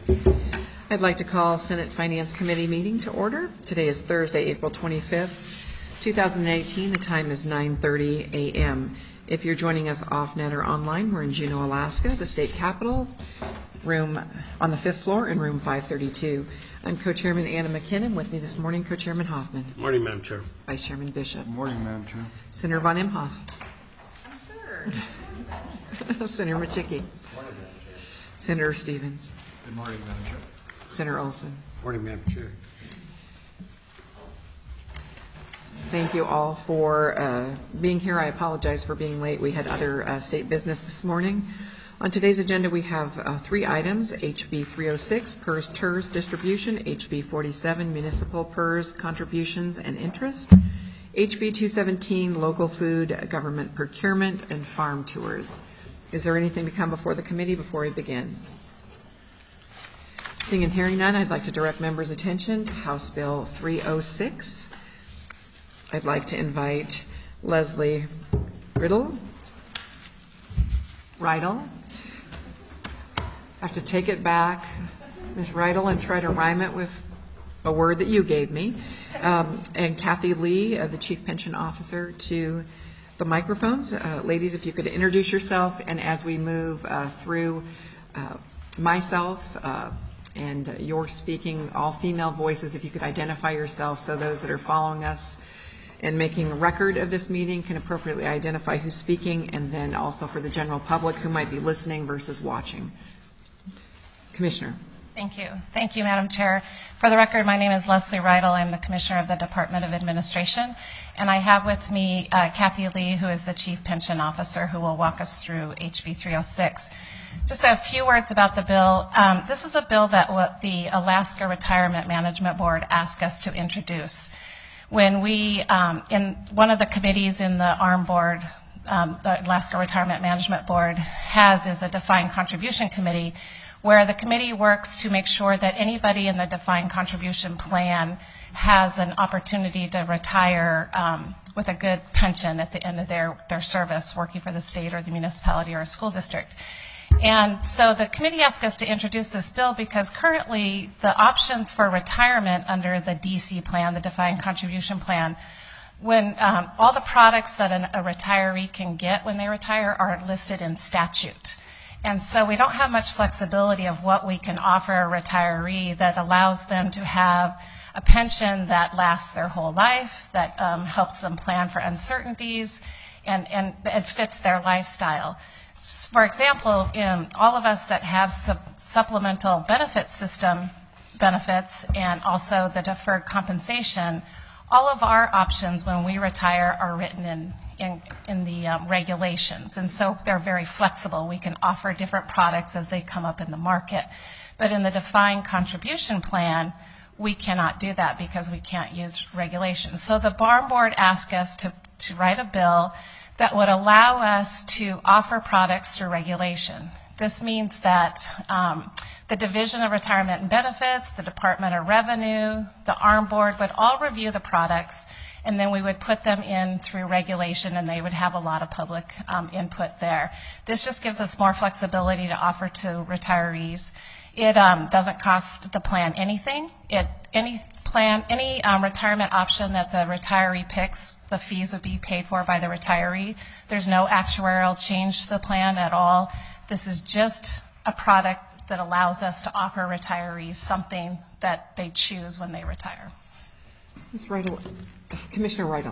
I'd like to call Senate Finance Committee meeting to order. Today is Thursday, April 25th, 2018. The time is 9:30 a.m. If you're joining us off-net or online, we're in Juneau, Alaska, the state capitol, room on the 5th floor in room 532. I'm Co-Chairman Anna McKinnon. With me this morning, Co-Chairman Hoffman. Good morning, Madam Chair. Vice Chairman Bishop. Good morning, Madam Chair. Senator Von Imhoff. Senator Machicki. Good morning, Madam Chair. Senator Stevens. Good morning, Madam Chair. Senator Olson. Good morning, Madam Chair. Thank you all for being here. I apologize for being late. We had other state business this morning. On today's agenda, we have 3 items: HB 306, PERS TERS distribution; HB 47, municipal PERS contributions and interest; HB 217, local food government procurement and farm tours. Is there anything to come before the committee before we begin? Seeing and hearing none, I'd like to direct members' attention to House Bill 306. I'd like to invite Leslie Riddle. I have to take it back, Ms. Riddle, and try to rhyme it with a word that you gave me. And Kathy Lee, the Chief Pension Officer, to the microphones. Ladies, if you could introduce yourself, and as we move through myself and your speaking, all female voices, if you could identify yourself so those that are following us and making a record of this meeting can appropriately identify who's speaking, and then also for the general public who might be listening versus watching. Commissioner. Thank you. Thank you, Madam Chair. For the record, my name is Leslie Riddle. I'm the Commissioner of the Department of Administration, and I have with me Kathy Lee, who is the Chief Pension Officer, who will walk us through HB 306. Just a few words about the bill. This is a bill that the Alaska Retirement Management Board asked us to introduce. When we, in one of the committees in the ARM Board, the Alaska Retirement Management Board is a defined contribution committee, where the committee works to make sure that anybody in the defined contribution plan has an opportunity to retire with a good pension at the end of their service working for the state or the municipality or a school district. And so the committee asked us to introduce this bill because currently the options for retirement under the DC plan, the defined contribution plan, when all the products that a retiree can get when they retire are listed in statute. And so we don't have much flexibility of what we can offer a retiree that allows them to have a pension that lasts their whole life, that helps them plan for uncertainties, and it fits their lifestyle. For example, all of us that have supplemental benefit system benefits and also the deferred compensation, all of our options when we retire are written in the regulations, and so they're very flexible. We can offer different products as they come up in the market. But in the defined contribution plan, we cannot do that because we can't use regulations. So the ARM Board asked us to write a bill that would allow us to offer products through regulation. This means that the Division of Retirement and Benefits, the Department of Revenue, the ARM Board would all review the products, and then we would put them in through regulation, and they would have a lot of public input there. This just gives us more flexibility to offer to retirees. It doesn't cost the plan anything. Any retirement option that the retiree picks, the fees would be paid for by the retiree. There's no actuarial change to the plan at all. This is just a product that allows us to offer retirees something that they choose when they retire. Ms. Riddle, Commissioner Riddle,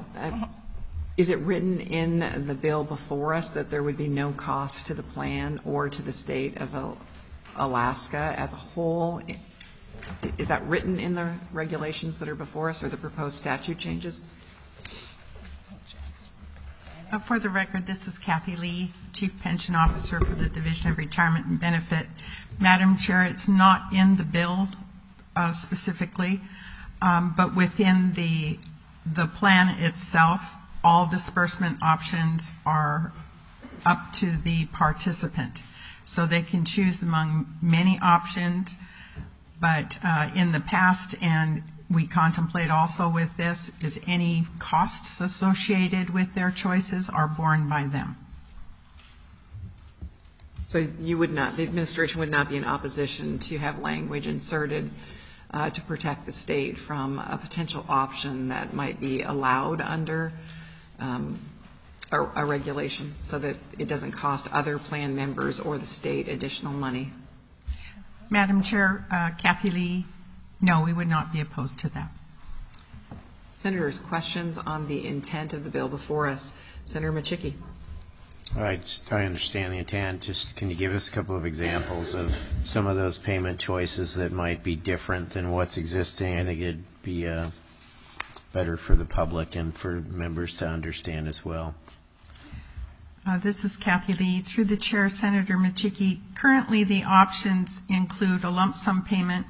is it written in the bill before us that there would be no cost to the plan or to the state of Alaska as a whole? Is that written in the regulations that are before us or the proposed statute changes? For the record, this is Kathy Lee, Chief Pension Officer for the Division of Retirement and Benefit. Madam Chair, it's not in the bill specifically, but within the plan itself, all disbursement options are up to the participant. So they can choose among many options, but in the past, and we contemplate also with this, is any costs associated with their choices are borne by them. So you would not, the administration would not be in opposition to have language inserted to protect the state from a potential option that might be allowed under a regulation so that it doesn't cost other plan members or the state additional money? Madam Chair, Kathy Lee, no, we would not be opposed to that. Senators, questions on the intent of the bill before us? Senator Machicki. I understand the intent. Just can you give us a couple of examples of some of those payment choices that might be different than what's existing? I think it'd be better for the public and for members to understand as well. This is Kathy Lee. Through the chair, Senator Machicki, currently the options include a lump sum payment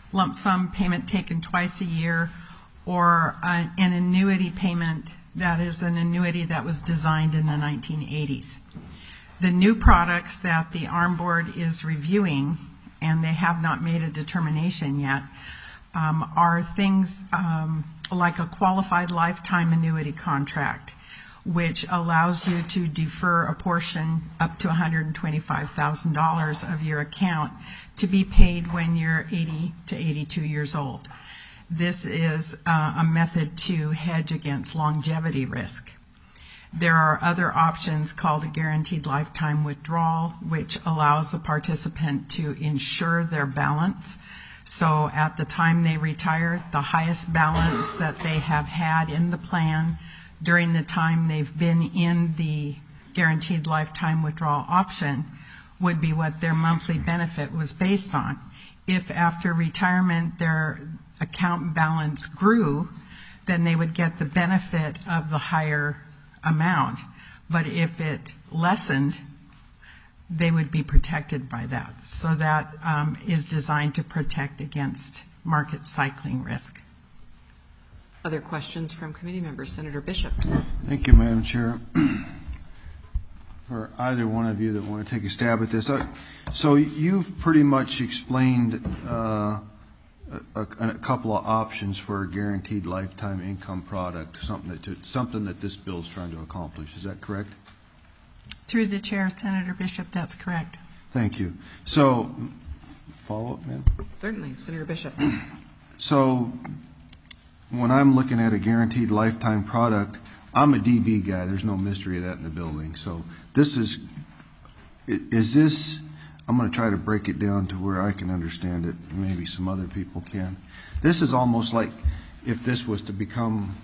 taken twice a year, or an annuity payment that is an annuity that was designed in the 1980s. The new products that the ARM Board is reviewing, and they have not made a determination yet, are things like a qualified lifetime annuity contract, which allows you to defer a portion up to $125,000 of your account to be paid when you're 80 to 82 years old. This is a method to hedge against longevity risk. There are other options called a guaranteed lifetime withdrawal, which allows the participant to insure their balance. So at the time they retire, the highest balance that they have had in the plan during the time they've been in the guaranteed lifetime withdrawal option would be what their monthly benefit was based on. If after retirement their account balance grew, then they would get the benefit of the higher amount. But if it lessened, they would be protected by that. So that is designed to protect against market cycling risk. Other questions from committee members? Senator Bishop. Thank you, Madam Chair. For either one of you that want to take a stab at this. So you've pretty much explained a couple of options for a guaranteed lifetime income product, something that this bill is trying to accomplish. Is that correct? Through the chair, Senator Bishop, that's correct. Thank you. So, follow up, ma'am? Certainly, Senator Bishop. So, when I'm looking at a guaranteed lifetime product, I'm a DB guy. There's no mystery of that in the building. So, this is this, I'm going to try to break it down to where I can understand it, and maybe some other people can. This is almost like if this was to become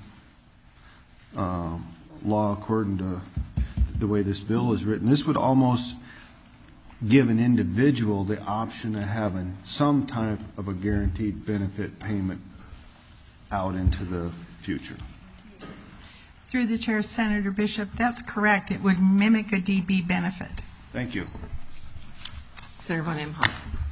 law according to the way this bill is written. This would almost give an individual the option of having some type of a guaranteed benefit payment out into the future. Through the chair, Senator Bishop, that's correct. It would mimic a DB benefit. Thank you. Senator Von Imhoff.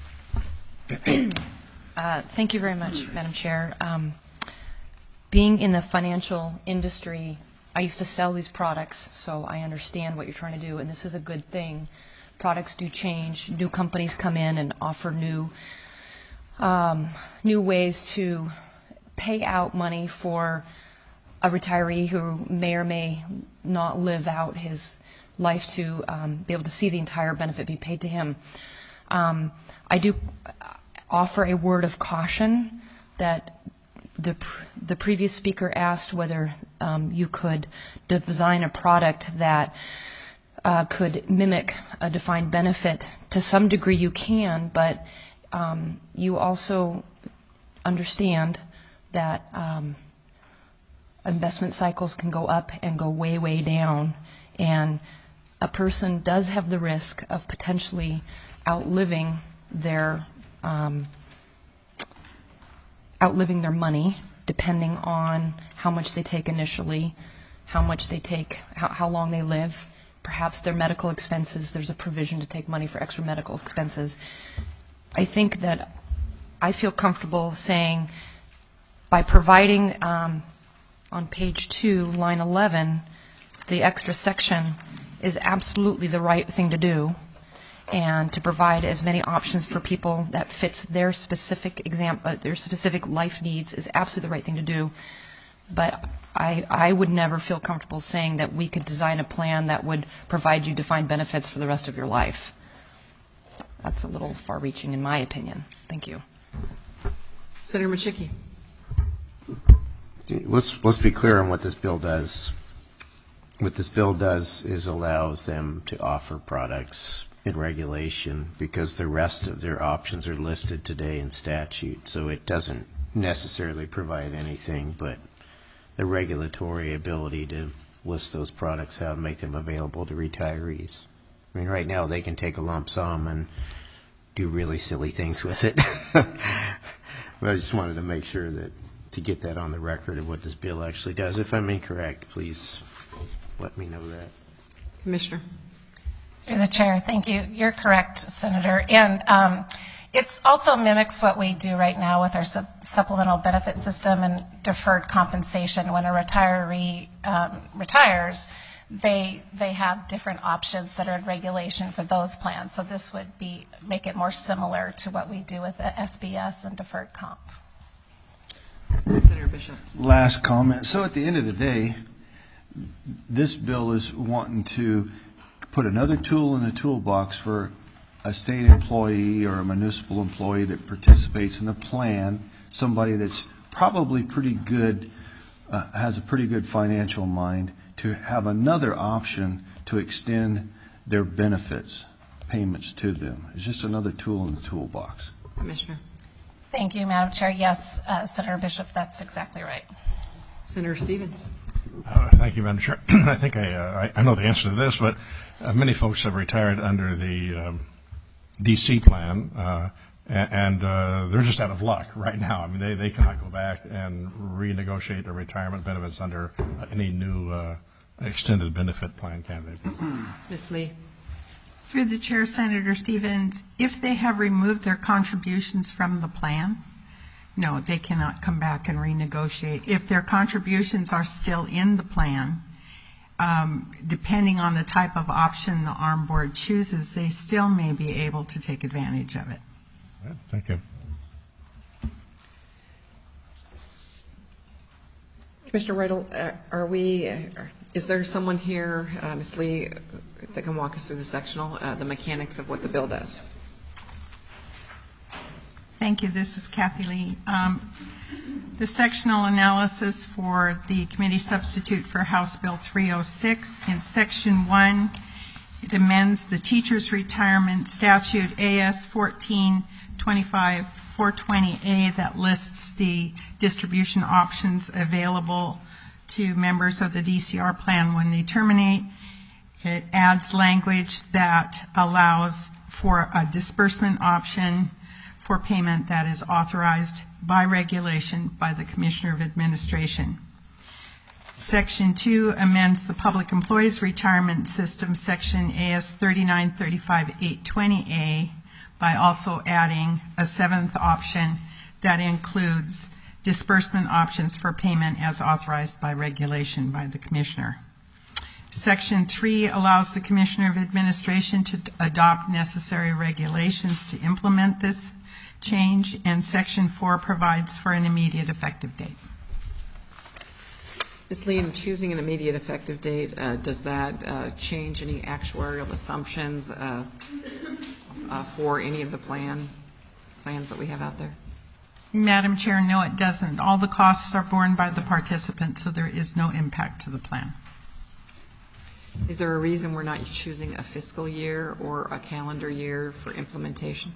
Thank you very much, Madam Chair. Being in the financial industry, I used to sell these products, so I understand what you're trying to do, and this is a good thing. Products do change. New companies come in and offer new ways to pay out money for a retiree who may or may not live out his life to be able to see the entire benefit be paid to him. I do offer a word of caution that the previous speaker asked whether you could design a product that could mimic a defined benefit. To some degree you can, but you also understand that investment cycles can go up and go way, way down, and a person does have the risk of potentially outliving their money, depending on how much they take initially, how much they take, how long they live, perhaps their medical expenses. There's a provision to take money for extra medical expenses. I think that I feel comfortable saying by providing on page 2, line 11, the extra section is absolutely the right thing to do, and to provide as many options for people that fits their specific their specific life needs is absolutely the right thing to do. But I would never feel comfortable saying that we could design a plan that would provide you defined benefits for the rest of your life. That's a little far-reaching in my opinion. Thank you. Senator Machicki. Let's be clear on what this bill does. What this bill does is allows them to offer products in regulation because the rest of their options are listed today in statute. So it doesn't necessarily provide anything but the regulatory ability to list those products out and make them available to retirees. I mean, right now they can take a lump sum and do really silly things with it. But I just wanted to make sure that to get that on the record of what this bill actually does. If I'm incorrect, please let me know that. Commissioner. Through the chair, thank you. You're correct, Senator. And it also mimics what we do right now with our supplemental benefit system and deferred compensation. When a retiree retires, they have different options that are in regulation for those plans. So this would make it more similar to what we do with the SBS and deferred comp. Senator Bishop. Last comment. So at the end of the day, this bill is wanting to put another tool in the toolbox for a state employee or a municipal employee that participates in the plan, somebody that's probably pretty good, has a pretty good financial mind, to have another option to extend their benefits payments to them. It's just another tool in the toolbox. Commissioner. Thank you, Madam Chair. Yes, Senator Bishop, that's exactly right. Senator Stevens. Thank you, Madam Chair. I think I know the answer to this, but many folks have retired under the DC plan, and they're just out of luck right now. I mean, they cannot go back and renegotiate their retirement benefits under any new extended benefit plan candidate. Ms. Lee. Through the chair, Senator Stevens, if they have removed their contributions from the plan, no, they cannot come back and renegotiate. If their contributions are still in the plan, depending on the type of option the ARM board chooses, they still may be able to take advantage of it. Yeah, thank you. Commissioner Riddle, is there someone here, Ms. Lee, that can walk us through the sectional, the mechanics of what the bill does? Thank you. This is Kathy Lee. The sectional analysis for the committee substitute for House Bill 306 in Section 1, it amends the teacher's retirement statute AS 1425-420A that lists the distribution options available to members of the DCR plan when they terminate. It adds language that allows for a disbursement option for payment that is authorized by regulation by the Commissioner of Administration. Section 2 amends the Public Employees Retirement System, Section AS 3935-820A, by also adding a seventh option that includes disbursement options for payment as authorized by regulation by the Commissioner. Section 3 allows the Commissioner of Administration to adopt necessary regulations to implement this change, and Section 4 provides for an immediate effective date. Ms. Lee, in choosing an immediate effective date, does that change any actuarial assumptions for any of the plans that we have out there? Madam Chair, no, it doesn't. All the costs are borne by the participant, so there is no impact to the plan. Is there a reason we're not choosing a fiscal year or a calendar year for implementation?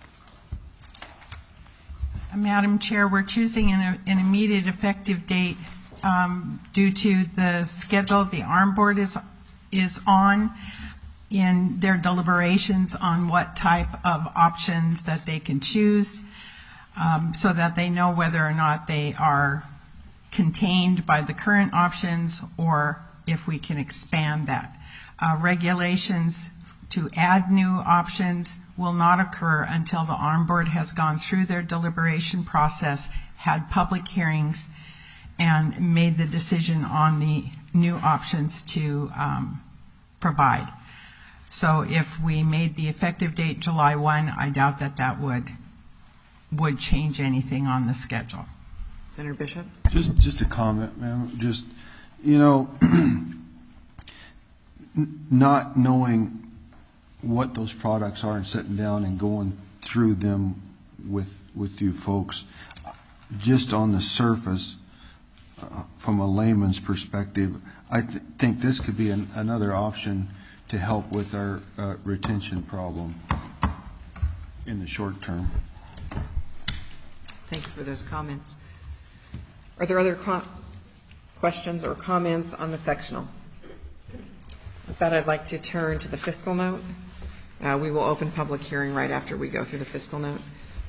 Madam Chair, we're choosing an immediate effective date due to the schedule the ARM Board is on in their deliberations on what type of options that they can choose, so that they know whether or not they are contained by the current options or if we can expand that. Regulations to add new options will not occur until the ARM Board has gone through their deliberation process, had public hearings, and made the decision on the new options to provide. So if we made the effective date July 1, I doubt that that would change anything on the schedule. Senator Bishop? Just a comment, ma'am. Just, you know, not knowing what those products are and sitting down and going through them with you folks. Just on the surface, from a layman's perspective, I think this could be another option to help with our retention problem in the short term. Thank you for those comments. Are there other questions or comments on the sectional? With that, I'd like to turn to the fiscal note. We will open public hearing right after we go through the fiscal note.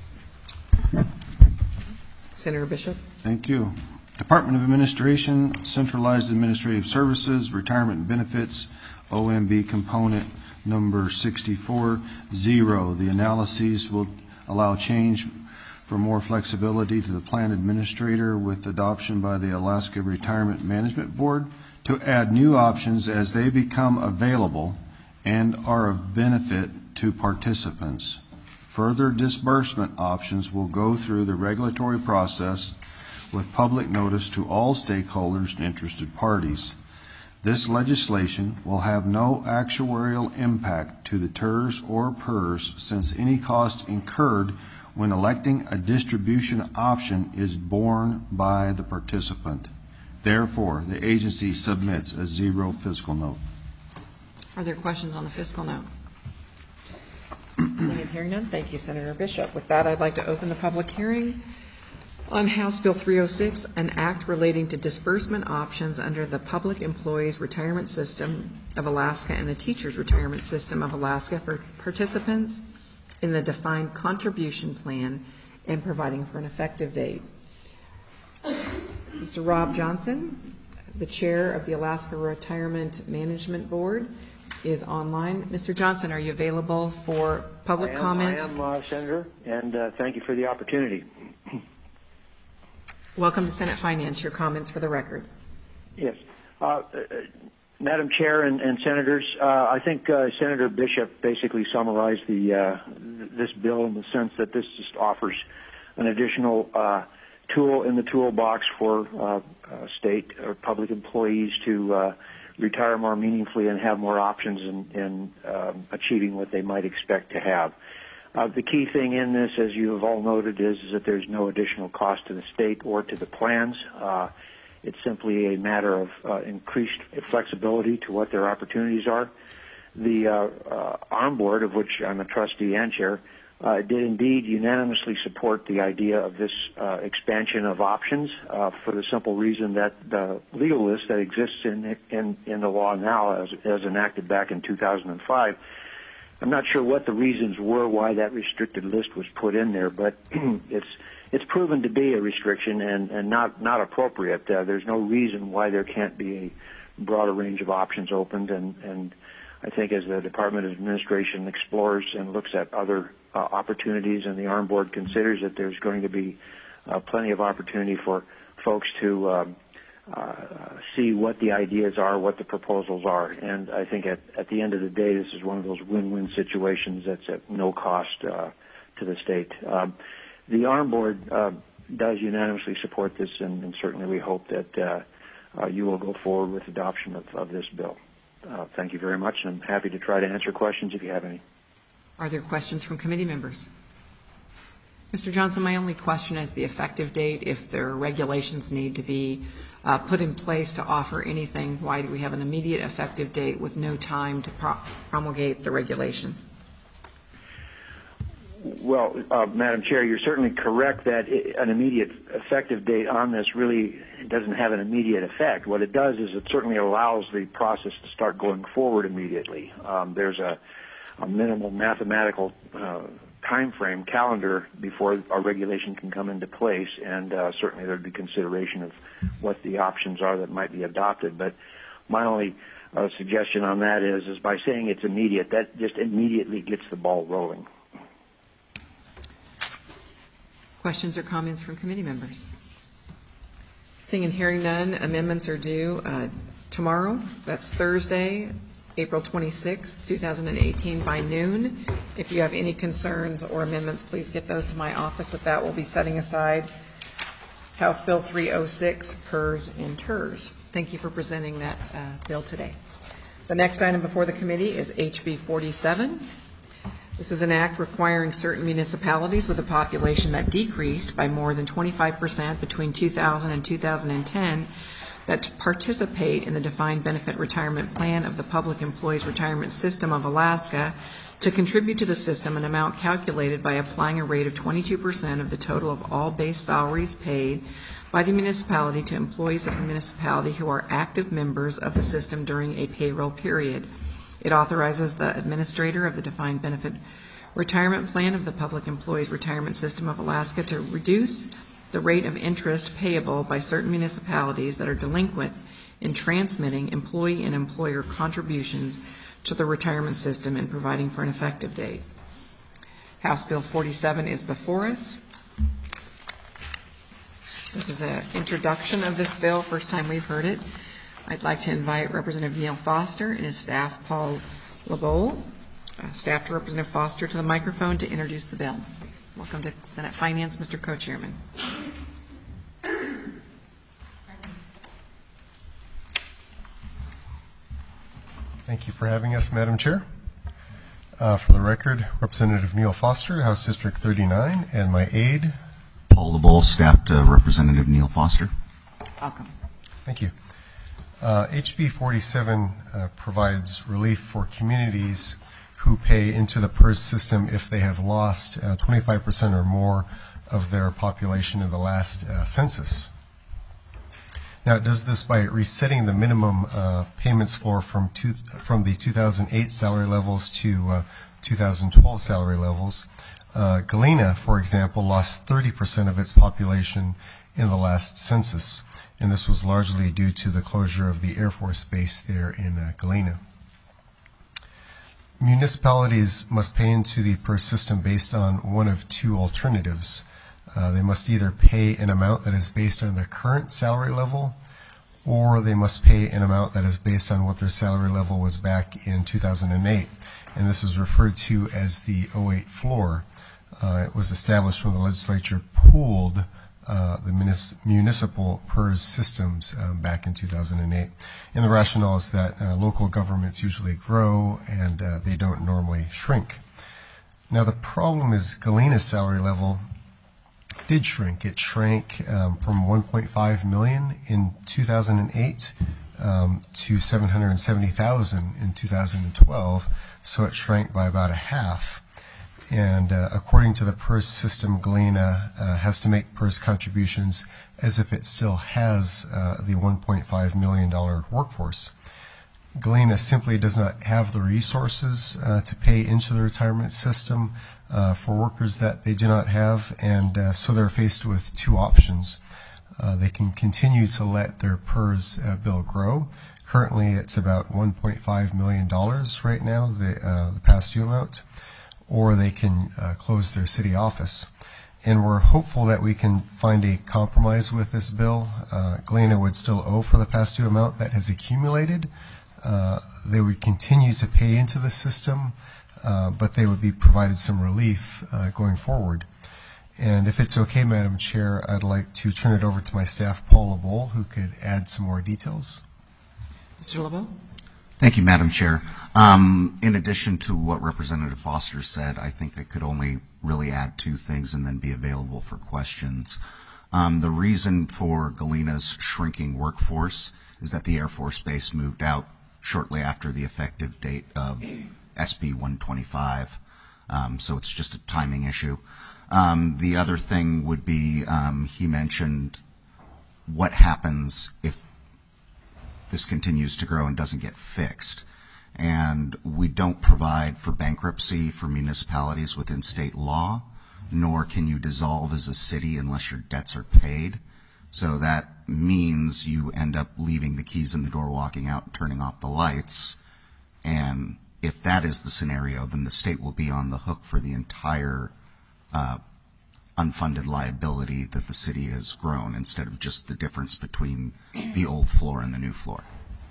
Senator Bishop. Thank you. Department of Administration, Centralized Administrative Services, Retirement Benefits, OMB component number 64, 0. The analyses will allow change for more flexibility to the plan administrator with adoption by the Alaska Retirement Management Board to add new options as they become available and are of benefit to participants. Further disbursement options will go through the regulatory process with public notice to all stakeholders and interested parties. This legislation will have no actuarial impact to the TERS or PERS since any cost incurred when electing a distribution option is borne by the participant. Therefore, the agency submits a 0 fiscal note. Are there questions on the fiscal note? Seeing and hearing none, thank you, Senator Bishop. With that, I'd like to open the public hearing on House Bill 306, an act relating to disbursement options under the Public Employees Retirement System of Alaska and the Teachers Retirement System of Alaska for participants in the defined contribution plan and providing for an effective date. Mr. Rob Johnson, the chair of the Alaska Retirement Management Board, is online. Mr. Johnson, are you available for public comment? I am, Senator, and thank you for the opportunity. Welcome to Senate Finance. Your comments for the record. Yes. Madam Chair and Senators, I think Senator Bishop basically summarized this bill in the sense that this just offers an additional tool in the toolbox for state or public employees to retire more meaningfully and have more options in achieving what they might expect to have. The key thing in this, as you have all noted, is that there's no additional cost to the state or to the plans. It's simply a matter of increased flexibility to what their opportunities are. The ARM Board, of which I'm a trustee and chair, did indeed unanimously support the idea of this expansion of options for the simple reason that the legal list that exists in the law now, as enacted back in 2005, I'm not sure what the reasons were why that restricted list was put in there, but it's proven to be a restriction and not appropriate. There's no reason why there can't be a broader range of options opened, and I think as the Department of Administration explores and looks at other opportunities and the ARM Board considers that there's going to be plenty of opportunity for folks to see what the ideas are, what the proposals are. And I think at the end of the day, this is one of those win-win situations that's at no cost to the state. The ARM Board does unanimously support this, and certainly we hope that you will go forward with adoption of this bill. Thank you very much, and I'm happy to try to answer questions if you have any. Are there questions from committee members? Mr. Johnson, my only question is the effective date. If there are regulations need to be put in place to offer anything, why do we have an immediate effective date with no time to promulgate the regulation? Well, Madam Chair, you're certainly correct that an immediate effective date on this really doesn't have an immediate effect. What it does is it certainly allows the process to start going forward immediately. There's a minimal mathematical time frame calendar before our regulation can come into place, and certainly there would be consideration of what the options are that might be adopted. But my only suggestion on that is by saying it's immediate, that just immediately gets the ball rolling. Questions or comments from committee members? Seeing and hearing none, amendments are due tomorrow. That's Thursday, April 26, 2018 by noon. If you have any concerns or amendments, please get those to my office. With that, we'll be setting aside House Bill 306, PERS and TERS. Thank you for presenting that bill today. The next item before the committee is HB 47. This is an act requiring certain municipalities with a population that decreased by more than 25% between 2000 and 2010 that participate in the defined benefit retirement plan of the Public Employees Retirement System of Alaska to contribute to the system an amount calculated by applying a rate of 22% of the total of all base salaries paid by the municipality to employees of the municipality who are active members of the system during a payroll period. It authorizes the administrator of the defined benefit retirement plan of the Public Employees Retirement System of Alaska to reduce the rate of interest payable by certain municipalities that are delinquent in transmitting employee and employer contributions to the retirement system and providing for an effective date. House Bill 47 is before us. This is an introduction of this bill, first time we've heard it. I'd like to invite Representative Neil Foster and his staff, Paul LeBeau, staff to Representative Foster to the microphone to introduce the bill. Welcome to Senate Finance, Mr. Co-Chairman. Thank you for having us, Madam Chair. For the record, Representative Neil Foster, House District 39, and my aide, Paul LeBeau, staff to Representative Neil Foster. Welcome. Thank you. HB 47 provides relief for communities who pay into the PERS system if they have lost 25% or more of their population in the last census. Now, it does this by resetting the minimum payments floor from the 2008 salary levels to 2012 salary levels. Galena, for example, lost 30% of its population in the last census, and this was largely due to the closure of the Air Force Base there in Galena. Municipalities must pay into the PERS system based on one of two alternatives. They must either pay an amount that is based on their current salary level, or they must pay an amount that is based on what their salary level was back in 2008. And this is referred to as the 08 floor. It was established when the legislature pooled the municipal PERS systems back in 2008. And the rationale is that local governments usually grow and they don't normally shrink. Now, the problem is Galena's salary level did shrink. It shrank from 1.5 million in 2008 to 770,000 in 2012, so it shrank by about a half. And according to the PERS system, Galena has to make PERS contributions as if it still has the $1.5 million workforce. Galena simply does not have the resources to pay into the retirement system for workers that they do not have, and so they're faced with two options. They can continue to let their PERS bill grow. Currently, it's about $1.5 million right now, the past due amount, or they can close their city office. And we're hopeful that we can find a compromise with this bill. Galena would still owe for the past due amount that has accumulated. They would continue to pay into the system, but they would be provided some relief going forward. And if it's okay, Madam Chair, I'd like to turn it over to my staff, Paul LeBeau, who could add some more details. Mr. LeBeau? Thank you, Madam Chair. In addition to what Representative Foster said, I think I could only really add two things and then be available for questions. The reason for Galena's shrinking workforce is that the Air Force Base moved out shortly after the effective date of SB 125, so it's just a timing issue. The other thing would be, he mentioned what happens if this continues to grow and doesn't get fixed. And we don't provide for bankruptcy for municipalities within state law, nor can you dissolve as a city unless your debts are paid. So that means you end up leaving the keys in the door, walking out, and turning off the lights. And if that is the scenario, then the state will be on the hook for the entire unfunded liability that the city has grown, instead of just the difference between the old floor and the new floor.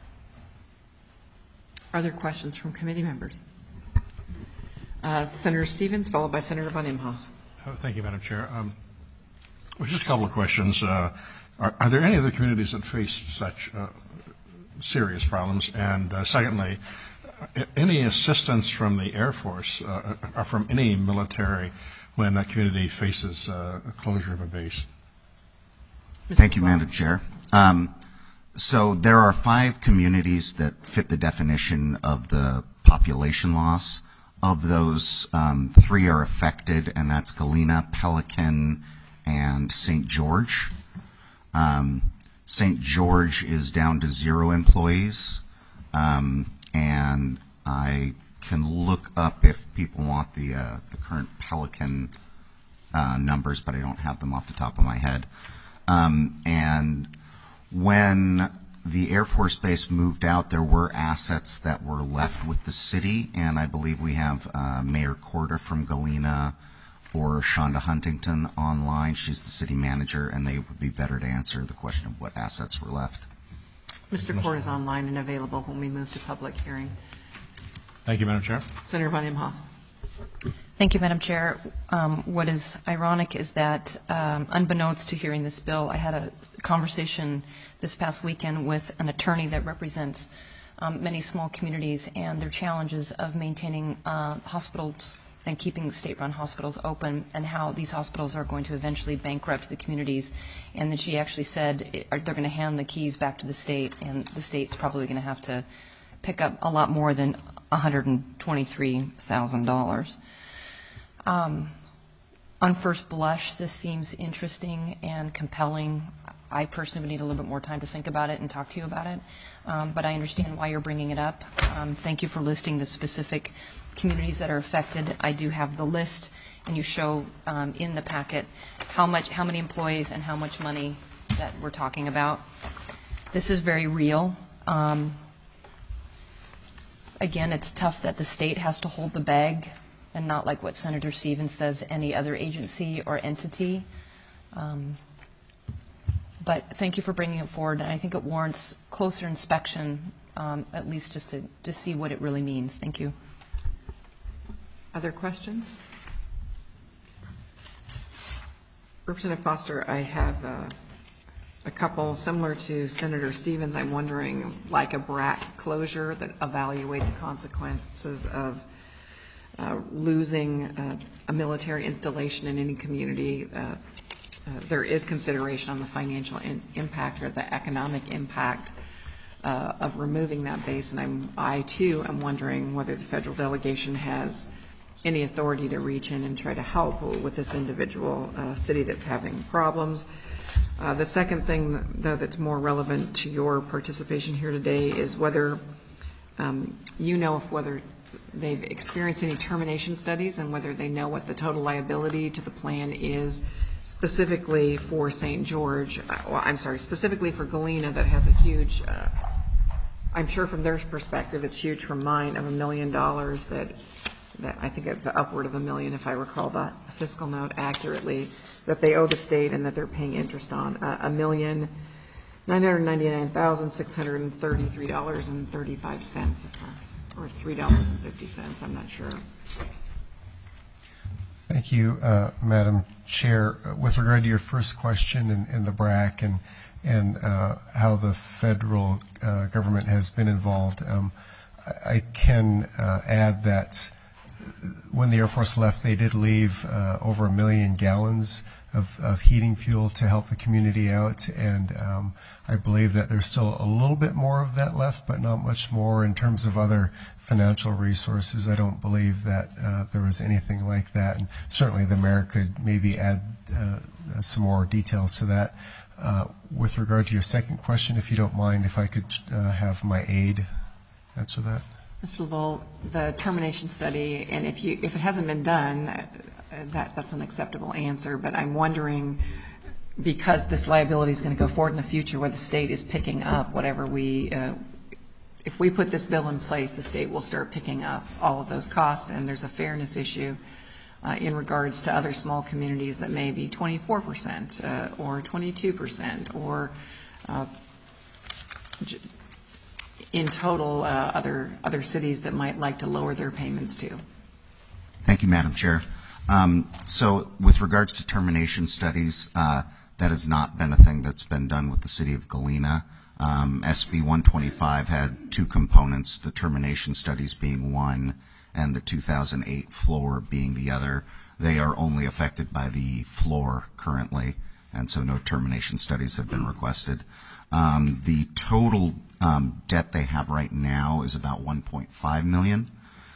Are there questions from committee members? Senator Stevens, followed by Senator von Imhoff. Thank you, Madam Chair. Well, just a couple of questions. Are there any other communities that face such serious problems. And secondly, any assistance from the Air Force or from any military when a community faces a closure of a base? Thank you, Madam Chair. So there are 5 communities that fit the definition of the population loss. Of those, 3 are affected, and that's Galena, Pelican, and St. George. St. George is down to 0 employees, and I can look up if people want the current Pelican numbers, but I don't have them off the top of my head. And when the Air Force Base moved out, there were assets that were left with the city, and I believe we have Mayor Corda from Galena or Shonda Huntington online. She's the city manager, and they would be better to answer the question of what assets were left. Mr. Cord is online and available when we move to public hearing. Thank you, Madam Chair. Senator Von Imhoff. Thank you, Madam Chair. What is ironic is that, unbeknownst to hearing this bill, I had a conversation this past weekend with an attorney that represents many small communities and their challenges of maintaining hospitals and keeping state-run hospitals open, and how these hospitals are going to eventually bankrupt the communities. And then she actually said they're going to hand the keys back to the state, and the state's probably going to have to pick up a lot more than $123,000. On first blush, this seems interesting and compelling. I personally would need a little bit more time to think about it and talk to you about it, but I understand why you're bringing it up. Thank you for listing the specific communities that are affected. I do have the list, and you show in the packet how many employees and how much money that we're talking about. This is very real. Again, it's tough that the state has to hold the bag and not, like what Senator Stevens says, any other agency or entity. But thank you for bringing it forward, and I think it warrants closer inspection, at least just to see what it really means. Thank you. Other questions? Representative Foster, I have a couple similar to Senator Stevens. I'm wondering, like a BRAC closure, that evaluate the consequences of losing a military installation in any community. There is consideration on the financial impact or the economic impact of removing that base, and I too am wondering whether the federal delegation has any authority to reach in and try to help with this individual city that's having problems. The second thing, though, that's more relevant to your participation here today is whether you know whether they've experienced any termination studies and whether they know what the total liability to the plan is, specifically for St. George, specifically for Galena, that has a huge, I'm sure from their perspective it's huge, from mine, of $1 million that I think it's upward of $1 million, if I recall that fiscal note accurately, that they owe the state and that they're paying interest on, $1,999,633.35, or $3.50. I'm not sure. Thank you, Madam Chair. With regard to your first question and the BRAC and how the federal government has been involved, I can add that when the Air Force left, they did leave over 1 million gallons of heating fuel to help the community out, and I believe that there's still a little bit more of that left, but not much more. In terms of other financial resources, I don't believe that there was anything like that, and certainly the mayor could maybe add some more details to that. With regard to your second question, if you don't mind, if I could have my aide answer that. Mr. Lowell, the termination study, and if it hasn't been done, that's an acceptable answer, but I'm wondering, because this liability is going to go forward in the future where the state is picking up whatever if we put this bill in place, the state will start picking up all of those costs, and there's a fairness issue in regards to other small communities that may be 24% or 22% or in total other cities that might like to lower their payments to. Thank you, Madam Chair. So with regards to termination studies, that has not been a thing that's been done with the city of Galena. SB 125 had two components, the termination studies being one and the 2008 floor being the other. They are only affected by the floor currently, and so no termination studies have been requested. The total debt they have right now is about $1.5 million.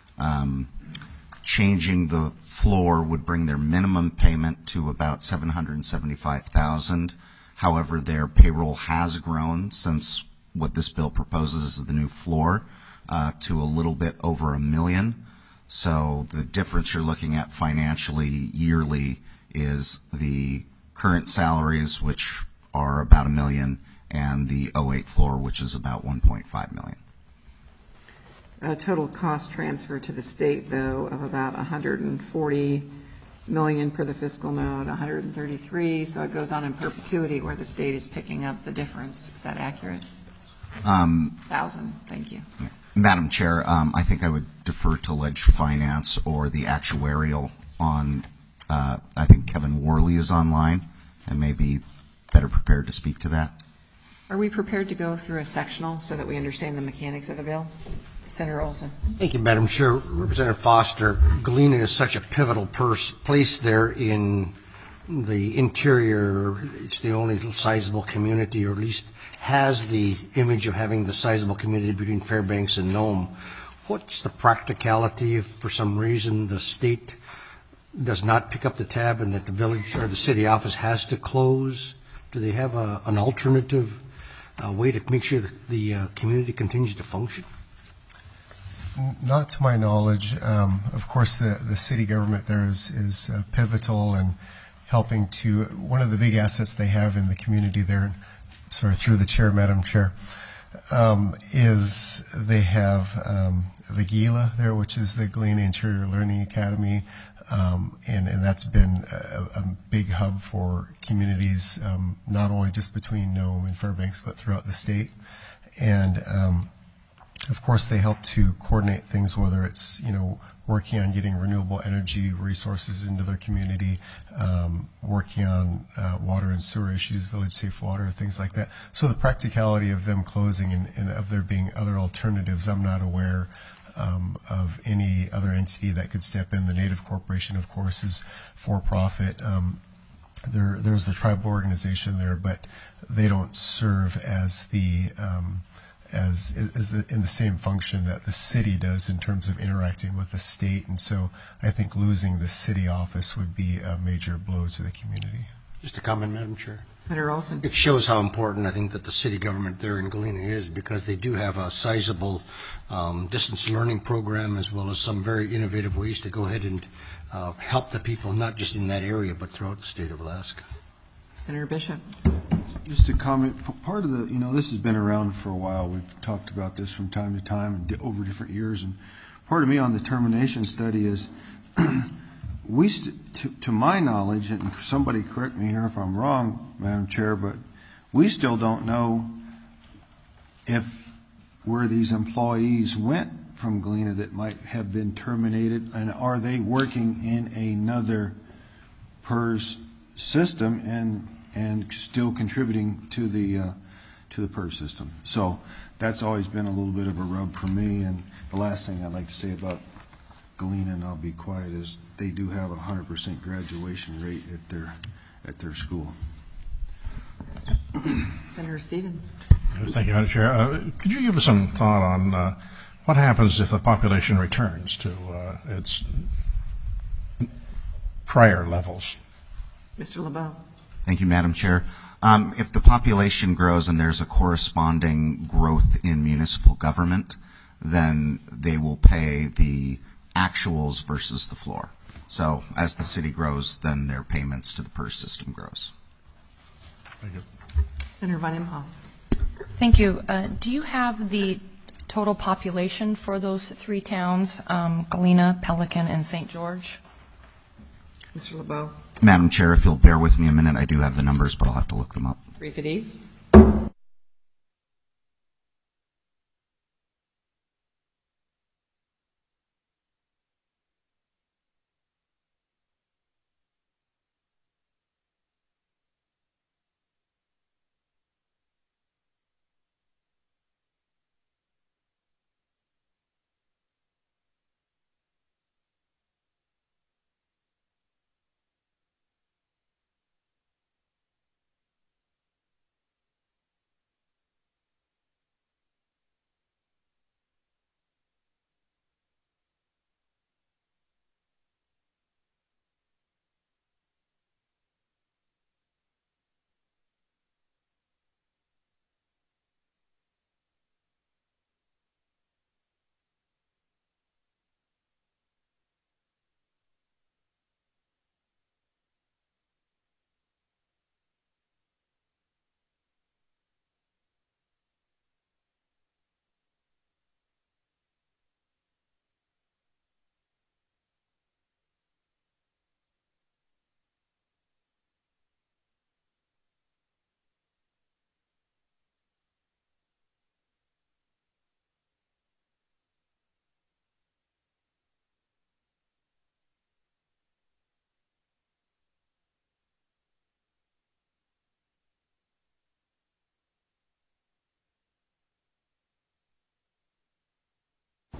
Changing the floor would bring their minimum payment to about $775,000. However, their payroll has grown since what this bill proposes is the new floor to a little bit over $1 million. So the difference you're looking at financially yearly is the current salaries, which are about $1 million, and the 08 floor, which is about $1.5 million. Total cost transfer to the state, though, of about $140 million per the fiscal note, 133, so it goes on in perpetuity where the state is picking up the difference. Is that accurate? 1,000, thank you. Madam Chair, I think I would defer to Ledge Finance or the actuarial on, I think Kevin Worley is online and may be better prepared to speak to that. Are we prepared to go through a sectional so that we understand the mechanics of the bill? Senator Olson. Thank you, Madam Chair. Representative Foster, Galena is such a pivotal place there in the interior. It's the only sizable community, or at least has the image of having the sizable community between Fairbanks and Nome. What's the practicality if for some reason the state does not pick up the tab and that the village or the city office has to close? Do they have an alternative way to make sure that the community continues to function? Not to my knowledge. Of course, the city government there is pivotal in helping to, one of the big assets they have in the community there, sort of through the chair, Madam Chair, is they have the GILA there, which is the Galena Interior Learning Academy, and that's been a big hub for communities, not only just between Nome and Fairbanks, but throughout the state. And of course, they help to coordinate things, whether it's, working on getting renewable energy resources into their community, working on water and sewer issues, village safe water, things like that. So the practicality of them closing and of there being other alternatives, I'm not aware of any other entity that could step in. The Native Corporation, of course, is for-profit. There's the tribal organization there, but they don't serve as the in the same function that the city does in terms of interacting with the state, and so I think losing the city office would be a major blow to the community. Just a comment, Madam Chair. Senator Olson. It shows how important I think that the city government there in Galena is, because they do have a sizable distance learning program, as well as some very innovative ways to go ahead and help the people, not just in that area, but throughout the state of Alaska. Senator Bishop. Just to comment, part of the, this has been around for a while. We've talked about this from time to time and over different years. And part of me on the termination study is, to my knowledge, and somebody correct me here if I'm wrong, Madam Chair, but we still don't know if where these employees went from Galena that might have been terminated, and are they working in another PERS system and still contributing to the PERS system. So that's always been a little bit of a rub for me. And the last thing I'd like to say about Galena, and I'll be quiet, is they do have a 100% graduation rate at their school. Senator Stevens. Thank you, Madam Chair. Could you give us some thought on what happens if the population returns to its prior levels? Mr. LeBeau. Thank you, Madam Chair. If the population grows and there's a corresponding growth in municipal government, then they will pay the actuals versus the floor. So as the city grows, then their payments to the PERS system grows. Thank you. Senator Van Imhoff. Thank you. Do you have the total population for those three towns, Galena, Pelican, and St. George? Mr. LeBeau. Madam Chair, if you'll bear with me a minute, I do have the numbers, but I'll have to look them up. Brief at ease.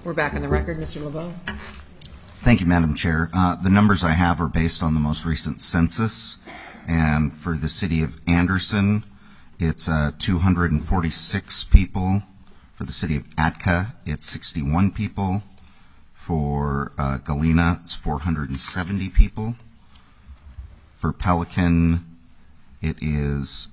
We're back on the record. Mr. LeBeau. Thank you, Madam Chair. The numbers I have are based on the most recent census, and for the city of Anderson, it's 246 people. For the city of Atka, it's 61 people. For Galena, it's 470 people. For Pelican, it is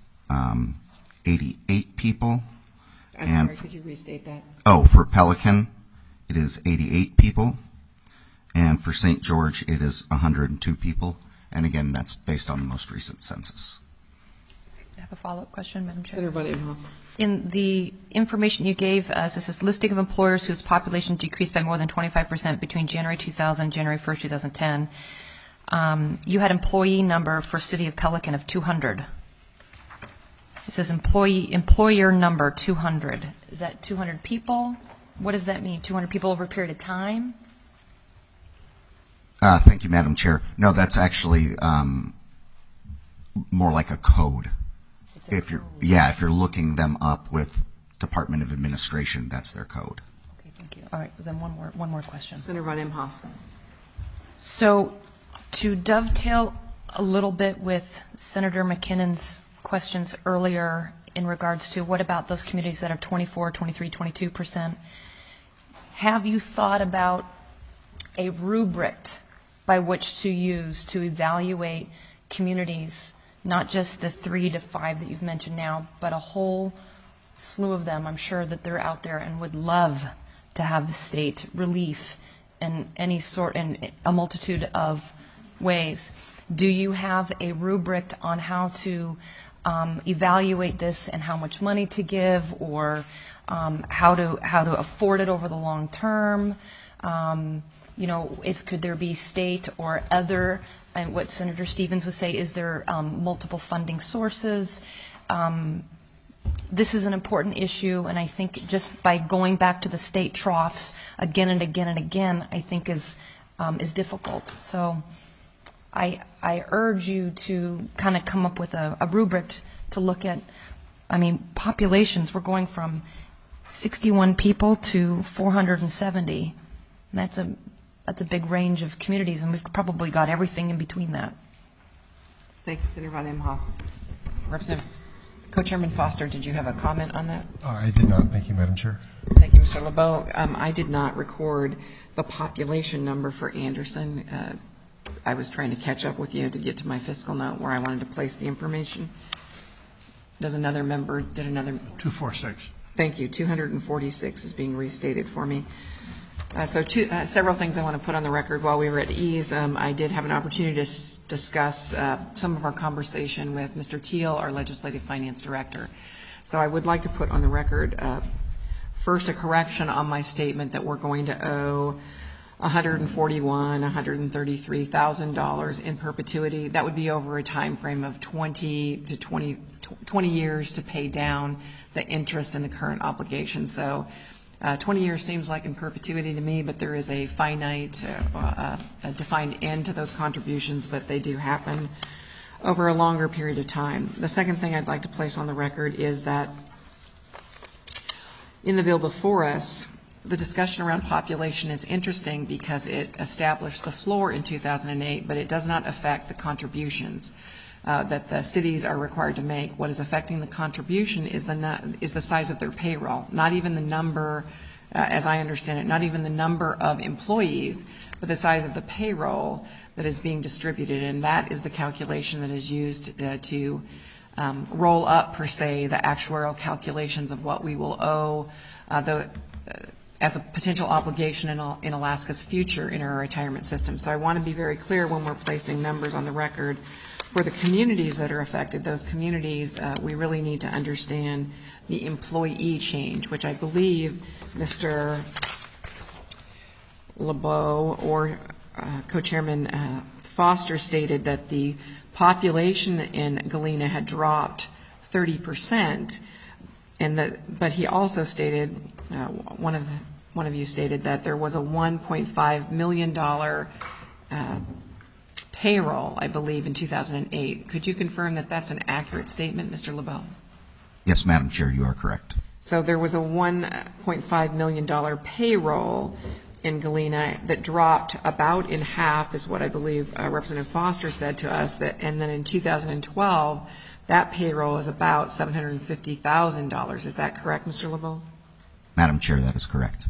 88 people. I'm sorry, could you restate that? Oh, for Pelican, it is 88 people. And for St. George, it is 102 people. And again, that's based on the most recent census. I have a follow-up question, Madam Chair. Senator Van Imhoff. In the information you gave, this is listing of employers whose population decreased by more than 25% between January 2000 and January 1st, 2010. You had employee number for City of Pelican of 200. It says employer number 200. Is that 200 people? What does that mean? 200 people over a period of time? Thank you, Madam Chair. No, that's actually more like a code. If you're looking them up with Department of Administration, that's their code. Okay, thank you. All right, then one more question. Senator Van Imhoff. So to dovetail a little bit with Senator McKinnon's questions earlier in regards to what about those communities that are 24, 23, 22%, have you thought about a rubric by which to use to evaluate communities, not just the 3 to 5 that you've mentioned now, but a whole slew of them? I'm sure that they're out there and would love to have state relief in any sort, in a multitude of ways. Do you have a rubric on how to evaluate this and how much money to give, or how to afford it over the long term? Could there be state or other, and what Senator Stevens would say, is there multiple funding sources? This is an important issue, and I think just by going back to the state troughs again and again and again, I think is difficult. So I urge you to kind of come up with a rubric to look at, populations. We're going from 61 people to 470. And that's a big range of communities, and we've probably got everything in between that. Thank you, Senator Van Imhoff. Representative Co-Chairman Foster, did you have a comment on that? I did not. Thank you, Madam Chair. Thank you, Mr. LeBeau. I did not record the population number for Anderson. I was trying to catch up with you to get to my fiscal note where I wanted to place the information. Did another 246. Thank you. 246 is being restated for me. Several things I want to put on the record. While we were at ease, I did have an opportunity to discuss some of our conversation with Mr. Teal, our Legislative Finance Director. So I would like to put on the record, first, a correction on my statement that we're going to owe $133,000 in perpetuity. That would be over a time frame of 20 years to pay down the interest in the current obligation. So 20 years seems like in perpetuity to me, but there is a finite, a defined end to those contributions, but they do happen over a longer period of time. The second thing I'd like to place on the record is that in the bill before us, the discussion around population is interesting because it established the floor in 2008, but it does not affect the contributions that the cities are required to make. What is affecting the contribution is the size of their payroll, not even the number, as I understand it, not even the number of employees, but the size of the payroll that is being distributed, and that is the calculation that is used to roll up, per se, the actuarial calculations of what we will owe as a potential obligation in Alaska's future in our retirement system. So I want to be very clear when we're placing numbers on the record. For the communities that are affected, those communities, we really need to understand the employee change, which I believe Mr. LeBeau or Co-Chairman Foster stated that the population in Galena had dropped 30%, but he also stated, one of you stated that there was a $1.5 million payroll, I believe, in 2008. Could you confirm that that's an accurate statement, Mr. LeBeau? Yes, Madam Chair, you are correct. So there was a $1.5 million payroll in Galena that dropped about in half, is what I believe Representative Foster said to us, and then in 2012, that payroll is about $750,000. Is that correct, Mr. LeBeau? Madam Chair, that is correct.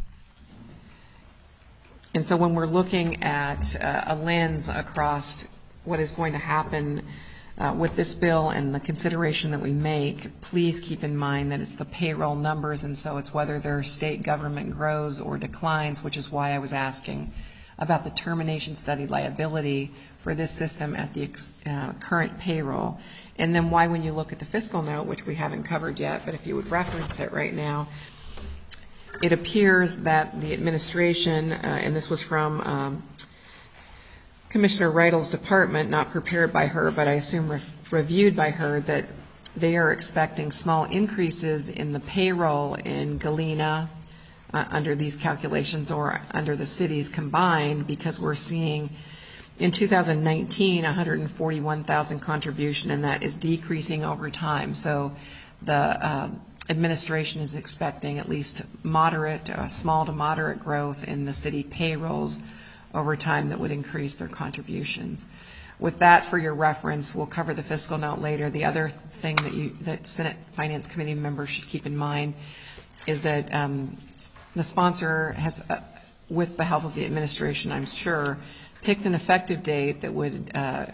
And so when we're looking at a lens across what is going to happen with this bill and the consideration that we make, please keep in mind that it's the payroll numbers, and so it's whether their state government grows or declines, which is why I was asking about the termination study liability for this system at the current payroll. And then why, when you look at the fiscal note, which we haven't covered yet, but if you would reference it right now, it appears that the administration, and this was from Commissioner Reitel's department, not prepared by her, but I assume reviewed by her, that they are expecting small increases in the payroll in Galena under these calculations or under the cities combined, because we're seeing in 2019 141,000 contribution, and that is decreasing over time. So the administration is expecting at least moderate, small to moderate growth in the city payrolls over time that would increase their contributions. With that, for your reference, we'll cover the fiscal note later. The other thing that Senate Finance Committee members should keep in mind is that the sponsor has, with the help of the administration, I'm sure, picked an effective date that would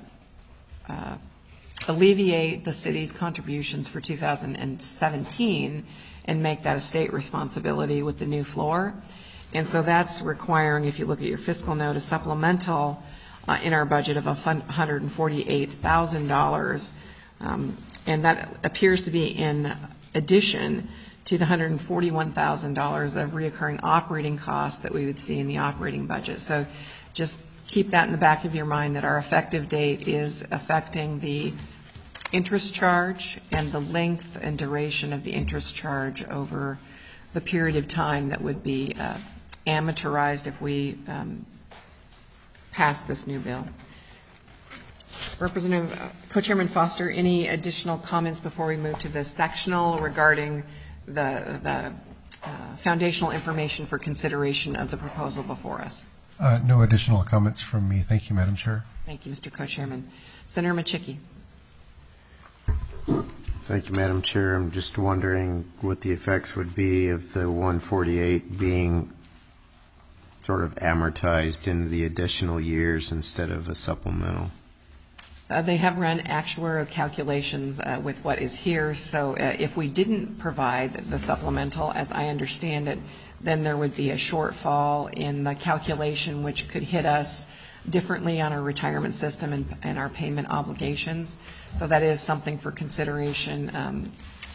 alleviate the city's contributions for 2017 and make that a state responsibility with the new floor. And so that's requiring, if you look at your fiscal note, a supplemental in our budget of $148,000. And that appears to be in addition to the $141,000 of reoccurring operating costs that we would see in the operating budget. So just keep that in the back of your mind, that our effective date is affecting the interest charge and the length and duration of the interest charge over the period of time that would be amortized if we pass this new bill. Representative Co-Chairman Foster, any additional comments before we move to the sectional regarding the foundational information for consideration of the proposal before us? No additional comments from me. Thank you, Madam Chair. Thank you, Mr. Co-Chairman. Senator Machicki. Thank you, Madam Chair. I'm just wondering what the effects would be of the 148 being sort of amortized into the additional years instead of a supplemental. They have run actuarial calculations with what is here, so if we didn't provide the supplemental, as I understand it, then there would be a shortfall in the calculation, which could hit us differently on our retirement system and our payment obligations. So that is something for consideration,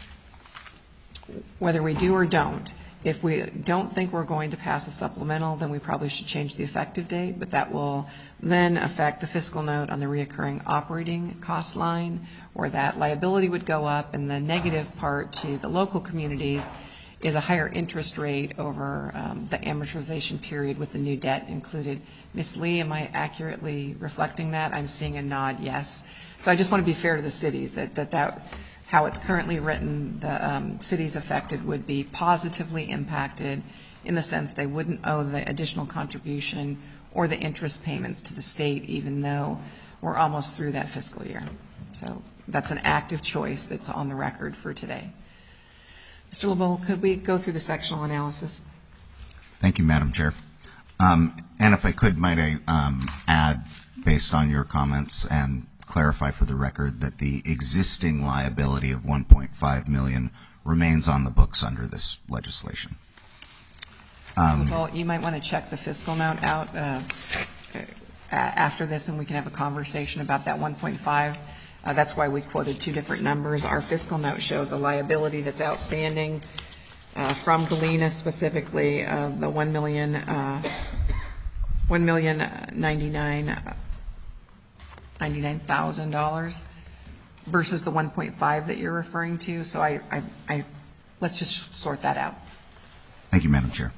whether we do or don't. If we don't think we're going to pass a supplemental, then we probably should change the effective date, but that will then affect the fiscal note on the reoccurring operating cost line, or that liability would go up, and the negative part to the local communities is a higher interest rate over the amortization period with the new debt included. Ms. Lee, am I accurately reflecting that? I'm seeing a nod, yes. So I just want to be fair to the cities that how it's currently written, the cities affected would be positively impacted in the sense they wouldn't owe the additional contribution or the interest payments to the state, even though we're almost through that fiscal year. So that's an active choice that's on the record for today. Mr. LeBeau, could we go through the sectional analysis? Thank you, Madam Chair. And if I could, might I add, based on your comments, and clarify for the record that the existing liability of $1.5 million remains on the books under this legislation. Well, you might want to check the fiscal note out after this, and we can have a conversation about that 1.5. That's why we quoted two different numbers. Our fiscal note shows a liability that's outstanding from Galena specifically, the $1,099,000 versus the 1.5 that you're referring to. So I let's just sort that out. Thank you, Madam Chair.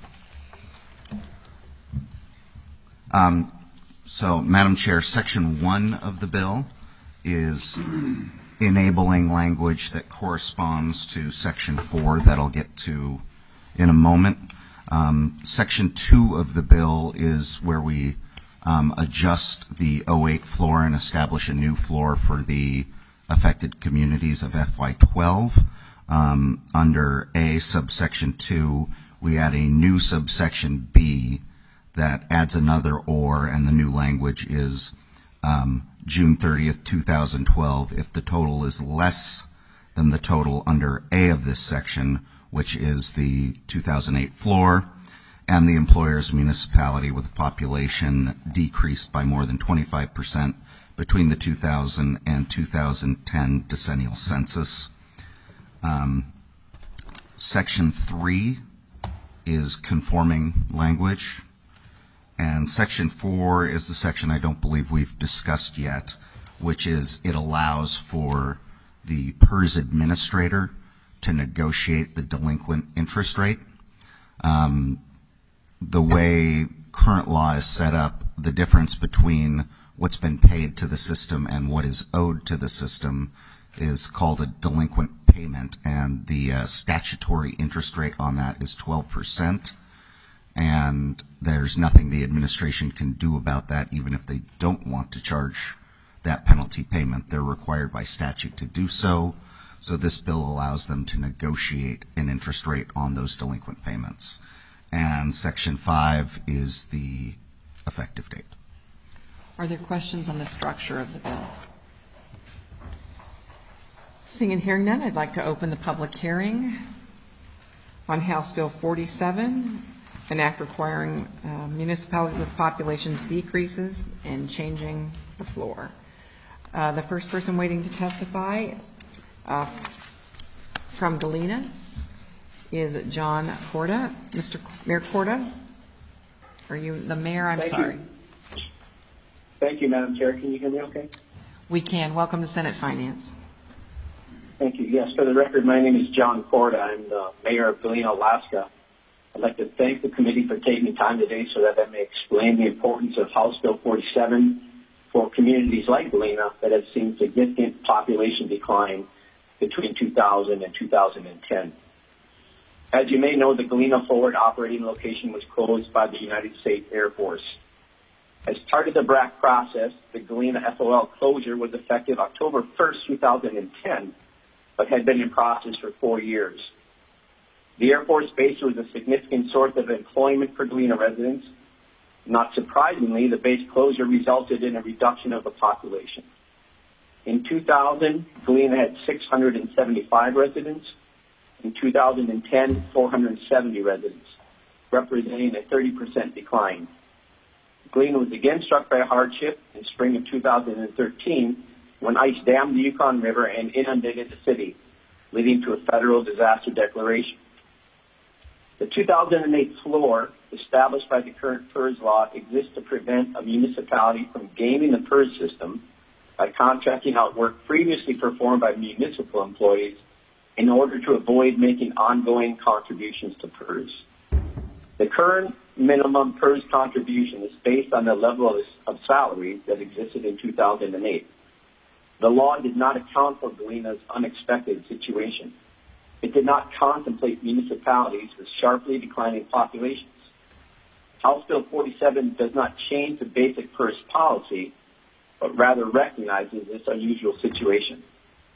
So, Madam Chair, Section 1 of the bill is enabling language that corresponds to Section 4 that I'll get to in a moment. Section 2 of the bill is where we adjust the 08 floor and establish a new floor for the affected communities of FY12. Under A, subsection 2, we add a new subsection B that adds another or, and the new language is June 30th, 2012, if the total is less than the total under A of this section, which is the 2008 floor, and the employer's municipality with a population decreased by more than 25% between the 2000 and 2010 decennial census. Section 3 is conforming language, and Section 4 is the section I don't believe we've discussed yet, which is it allows for the PERS administrator to negotiate the delinquent interest rate. The way current law is set up, the difference between what's been paid to the system and what is owed to the system is called a delinquent payment, and the statutory interest rate on that is 12%, and there's nothing the administration can do about that, even if they don't want to charge that penalty payment. They're required by statute to do so, so this bill allows them to negotiate an interest rate on those delinquent payments. And Section 5 is the effective date. Are there questions on the structure of the bill? Seeing and hearing none, I'd like to open the public hearing on House Bill 47, an act requiring municipalities with populations decreases and changing the floor. The first person waiting to testify from Galena is John Corda. Mr. Mayor Corda, are you the mayor? I'm sorry. Thank you, Madam Chair. Can you hear me okay? We can. Welcome to Senate Finance. Thank you. Yes, for the record, my name is John Corda. I'm the mayor of Galena, Alaska. I'd like to thank the committee for taking time today so that I may explain the importance of House Bill 47 for communities like Galena that have seen significant population decline between 2000 and 2010. As you may know, the Galena Forward operating location was closed by the United States Air Force. As part of the BRAC process, the Galena FOL closure was effective October 1st, 2010, but had been in process for 4 years. The Air Force Base was a significant source of employment for Galena residents. Not surprisingly, the base closure resulted in a reduction of the population. In 2000, Galena had 675 residents. In 2010, 470 residents, representing a 30% decline. Galena was again struck by a hardship in spring of 2013 when ice dammed the Yukon River and inundated the city, leading to a federal disaster declaration. The 2008 floor, established by the current PERS law, exists to prevent a municipality from gaming the PERS system by contracting out work previously performed by municipal employees in order to avoid making ongoing contributions to PERS. The current minimum PERS contribution is based on the level of salaries that existed in 2008. The law did not account for Galena's unexpected situation. It did not contemplate municipalities with sharply declining populations. House Bill 47 does not change the basic PERS policy, but rather recognizes this unusual situation.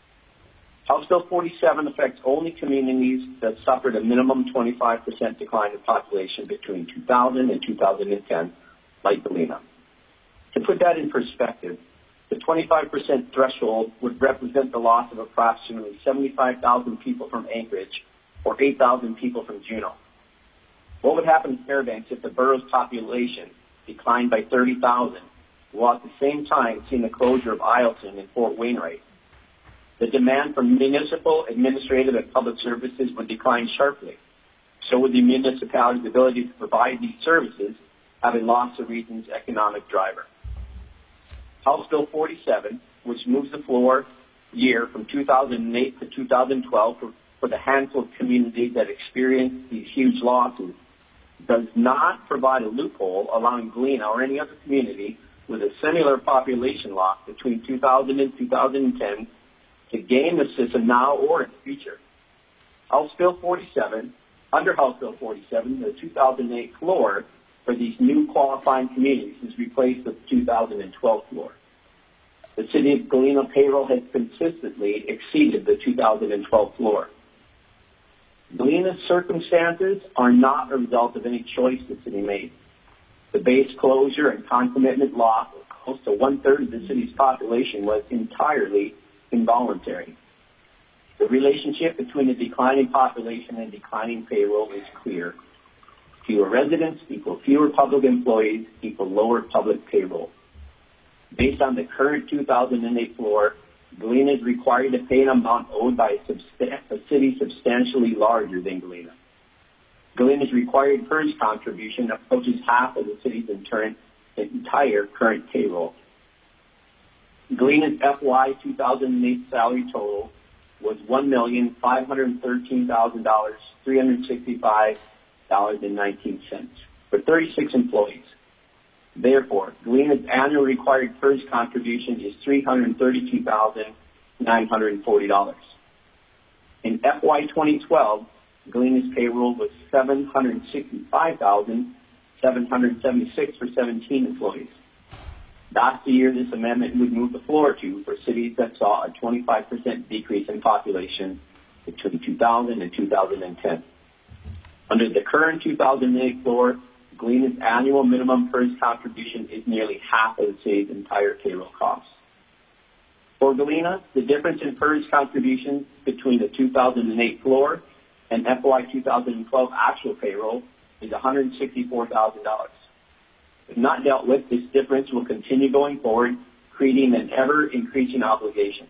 House Bill 47 affects only communities that suffered a minimum 25% decline in population between 2000 and 2010, like Galena. To put that in perspective, the 25% threshold would represent the loss of approximately 75,000 people from Anchorage or 8,000 people from Juneau. What would happen to Fairbanks if the borough's population declined by 30,000, while at the same time seeing the closure of Isleton and Fort Wainwright? The demand for municipal, administrative, and public services would decline sharply. So would the municipality's ability to provide these services, having lost the region's economic driver. House Bill 47, which moves the floor year from 2008 to 2012 for the handful of communities that experienced these huge losses, does not provide a loophole allowing Galena or any other community with a similar population loss between 2000 and 2010 to game the system now or in the future. House Bill 47, under House Bill 47, the 2008 floor for these new qualifying communities is replaced with the 2012 floor. The City of Galena payroll has consistently exceeded the 2012 floor. Galena's circumstances are not a result of any choice the city made. The base closure and concomitant loss of close to one-third of the city's population was entirely involuntary. The relationship between a declining population and declining payroll is clear. Fewer residents equal fewer public employees equal lower public payroll. Based on the current 2008 floor, Galena is required to pay an amount owed by a city substantially larger than Galena. Galena's required PERS contribution approaches half of the city's entire current payroll. Galena's FY 2008 salary total was $1,513,365.19 for 36 employees. Therefore, Galena's annual required PERS contribution is $332,940. In FY 2012, Galena's payroll was $765,776 for 17 employees. That's the year this amendment would move the floor to for cities that saw a 25% decrease in population between 2000 and 2010. Under the current 2008 floor, Galena's annual minimum PERS contribution is nearly half of the city's entire payroll costs. For Galena, the difference in PERS contributions between the 2008 floor and FY 2012 actual payroll is $164,000. If not dealt with, this difference will continue going forward, creating an ever-increasing obligation.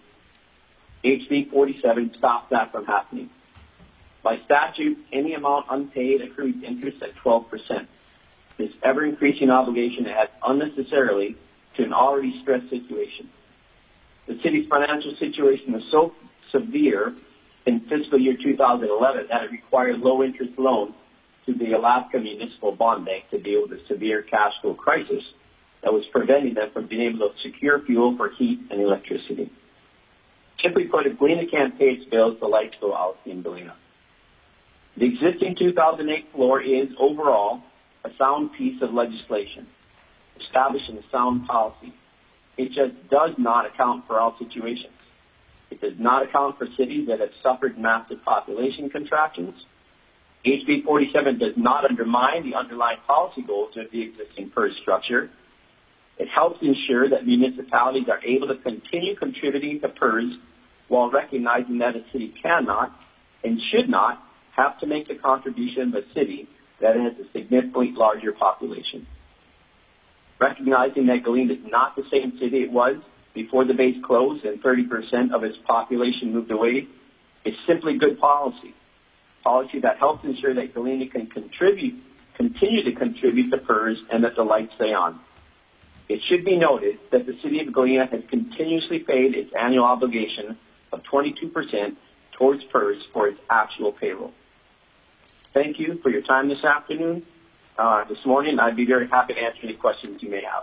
HB 47 stops that from happening. By statute, any amount unpaid accrues interest at 12%. This ever-increasing obligation adds unnecessarily to an already stressed situation. The city's financial situation was so severe in fiscal year 2011 that it required low-interest loans to the Alaska Municipal Bond Bank to deal with the severe cash flow crisis that was preventing them from being able to secure fuel for heat and electricity. Simply put, if Galena can't pay its bills, the lights go out in Galena. The existing 2008 floor is, overall, a sound piece of legislation, establishing a sound policy. It just does not account for all situations. It does not account for cities that have suffered massive population contractions. HB 47 does not undermine the underlying policy goals of the existing PERS structure. It helps ensure that municipalities are able to continue contributing to PERS while recognizing that a city cannot and should not have to make the contribution of a city that has a significantly larger population. Recognizing that Galena is not the same city it was before the base closed and 30% of its population moved away is simply good policy. Policy that helps ensure that Galena can continue to contribute to PERS and that the lights stay on. It should be noted that the City of Galena has continuously paid its annual obligation of 22% towards PERS for its actual payroll. Thank you for your time this afternoon. This morning, I'd be very happy to answer any questions you may have.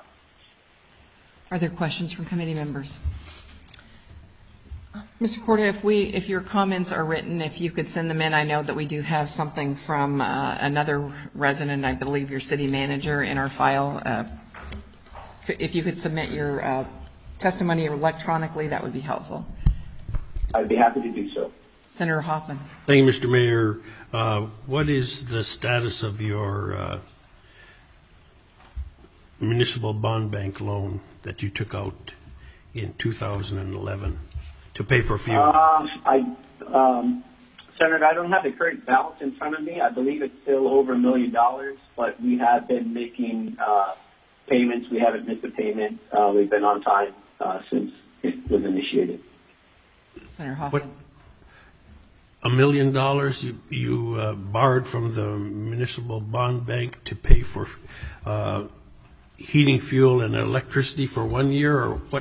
Are there questions from committee members? Mr. Korda, if your comments are written, if you could send them in. I know that we do have something from another resident, I believe your city manager, in our file. If you could submit your testimony electronically, that would be helpful. I'd be happy to do so. Senator Hoffman. Thank you, Mr. Mayor. What is the status of your municipal bond bank loan that you took out in 2011 to pay for fuel? Senator, I don't have the current balance in front of me. I believe it's still over $1 million, but we have been making payments. We haven't missed a payment. We've been on time since it was initiated. Senator Hoffman. $1 million you borrowed from the municipal bond bank to pay for heating, fuel, and electricity for 1 year, or what?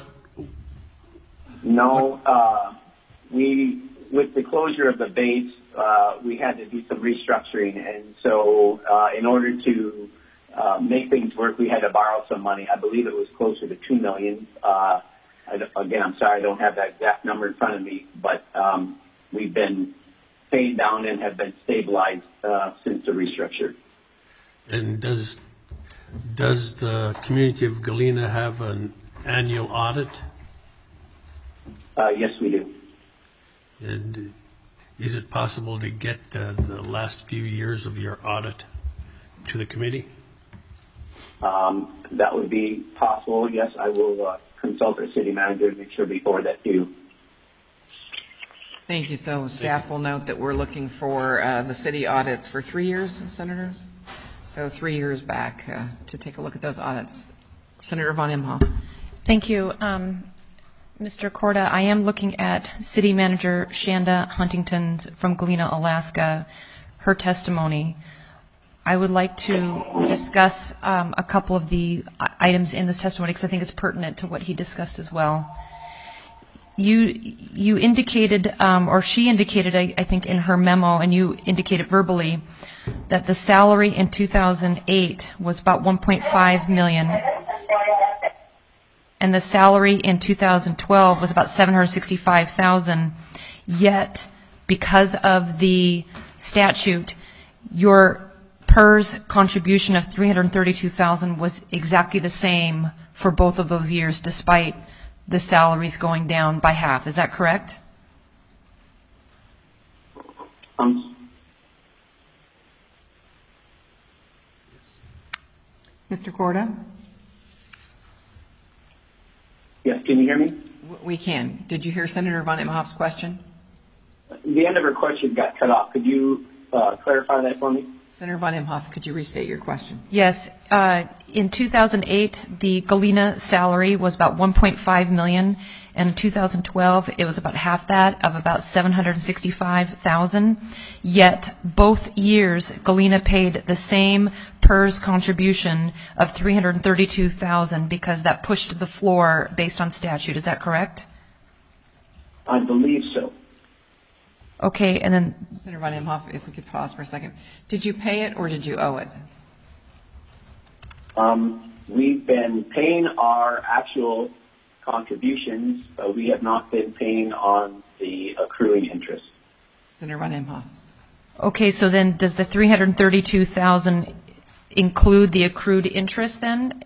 No, with the closure of the base, we had to do some restructuring, and so in order to make things work, we had to borrow some money. I believe it was closer to $2 million. Again, I'm sorry I don't have that exact number in front of me, but we've been paid down and have been stabilized since the restructure. And does the community of Galena have an annual audit? Yes, we do. And is it possible to get the last few years of your audit to the committee? That would be possible, yes. I will consult our city manager to make sure we forward that to you. Thank you. So staff will note that we're looking for the city audits for 3 years, Senator? So 3 years back to take a look at those audits. Senator Von Imhoff. Thank you. Mr. Korda, I am looking at City Manager Shanda Huntington from Galena, Alaska, her testimony. I would like to discuss a couple of the items in this testimony because I think it's pertinent to what he discussed as well. You indicated, or she indicated, I think in her memo, and you indicated verbally, that the salary in 2008 was about $1.5 million, and the salary in 2012 was about $765,000. Yet, because of the statute, your PERS contribution of $332,000 was exactly the same for both of those years, despite the salaries going down by half. Is that correct? Mr. Korda? Yes, can you hear me? We can. Did you hear Senator Von Imhoff's question? The end of her question got cut off. Could you clarify that for me? Senator Von Imhoff, could you restate your question? Yes. In 2008, the Galena salary was about $1.5 million, and in 2012, it was about half that, of about $765,000. Yet, both years, Galena paid the same PERS contribution of $332,000 because that pushed the floor based on statute. Is that correct? I believe so. Okay, and then... Senator Von Imhoff, if we could pause for a second. Did you pay it or did you owe it? We've been paying our actual contributions, but we have not been paying on the accruing interest. Senator Von Imhoff. Okay, so then does the $332,000 include the accrued interest then?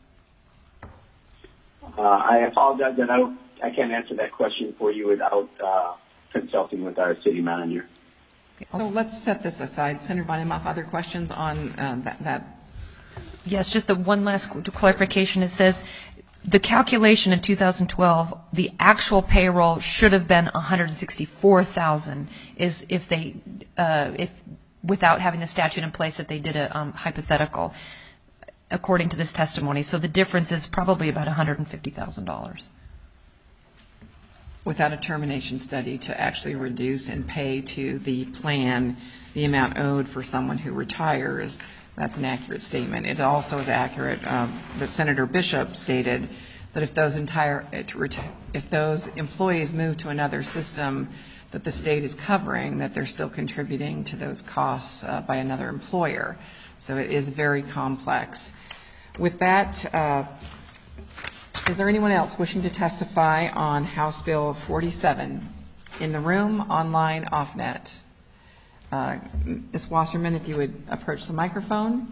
I apologize that I can't answer that question for you without consulting with our city manager. So let's set this aside. Senator Von Imhoff, other questions on that? Yes, just the one last clarification. It says the calculation in 2012, the actual payroll should have been $164,000 is if without having the statute in place, that they did a hypothetical, according to this testimony. So the difference is probably about $150,000. Without a termination study to actually reduce and pay to the plan the amount owed for someone who retires, that's an accurate statement. It also is accurate that Senator Bishop stated that if those employees move to another system that the state is covering, that they're still contributing to those costs by another employer. So it is very complex. With that, is there anyone else wishing to testify on House Bill 47? In the room, online, off-net. Ms. Wasserman, if you would approach the microphone.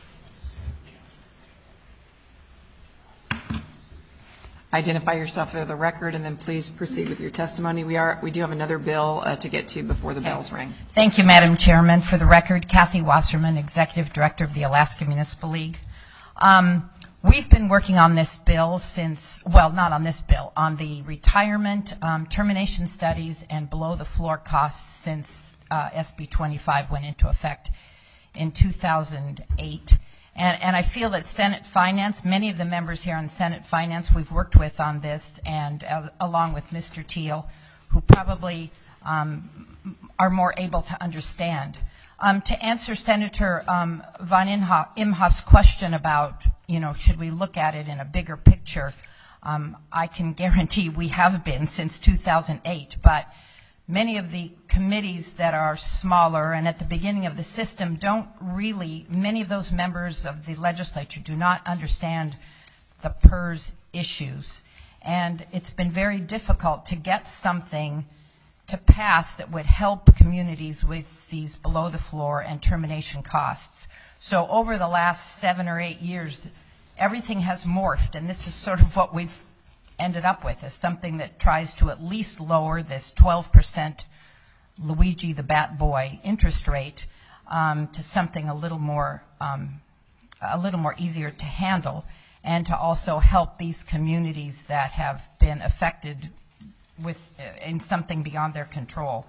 Identify yourself for the record, and then please proceed with your testimony. We do have another bill to get to before the bells ring. Thank you, Madam Chairman. For the record, Kathy Wasserman, Executive Director of the Alaska Municipal League. We've been working on this bill since, well, not on this bill, on the retirement, termination studies, and below-the-floor costs since SB 25 went into effect in 2008. And I feel that Senate Finance, many of the members here on Senate Finance we've worked with on this, and along with Mr. Teal, who probably are more able to understand. To answer Senator Von Imhoff's question about, should we look at it in a bigger picture, I can guarantee we have been since 2008. But many of the committees that are smaller and at the beginning of the system don't really, many of those members of the legislature do not understand the PERS issues. And it's been very difficult to get something to pass that would help communities with these below the floor and termination costs. So over the last 7 or 8 years, everything has morphed, and this is sort of what we've ended up with, is something that tries to at least lower this 12% Luigi the Bat Boy interest rate to something a little more easier to handle, and to also help these communities that have been affected in something beyond their control.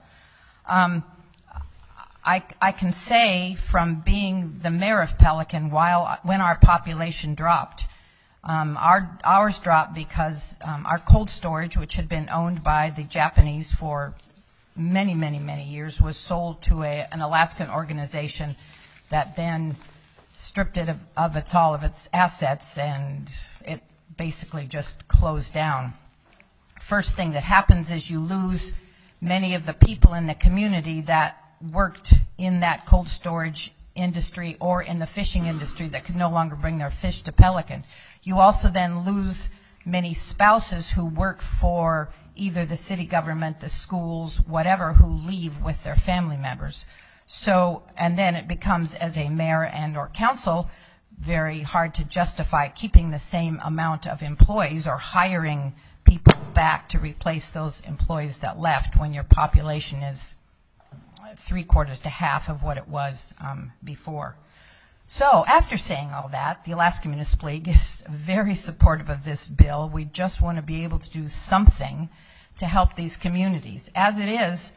I can say from being the mayor of Pelican, when our population dropped, ours dropped because our cold storage, which had been owned by the Japanese for many, many, many years, was sold to an Alaskan organization that then stripped it of all of its assets, and it basically just closed down. First thing that happens is you lose many of the people in the community that worked in that cold storage industry or in the fishing industry that could no longer bring their fish to Pelican. You also then lose many spouses who work for either the city government, the schools, whatever, who leave with their family members. So, and then it becomes, as a mayor and or council, very hard to justify keeping the same amount of employees or hiring people back to replace those employees that left when your population is 3/4 to half of what it was before. So after saying all that, the Alaska Municipal League is very supportive of this bill. We just want to be able to do something to help these communities. As it is,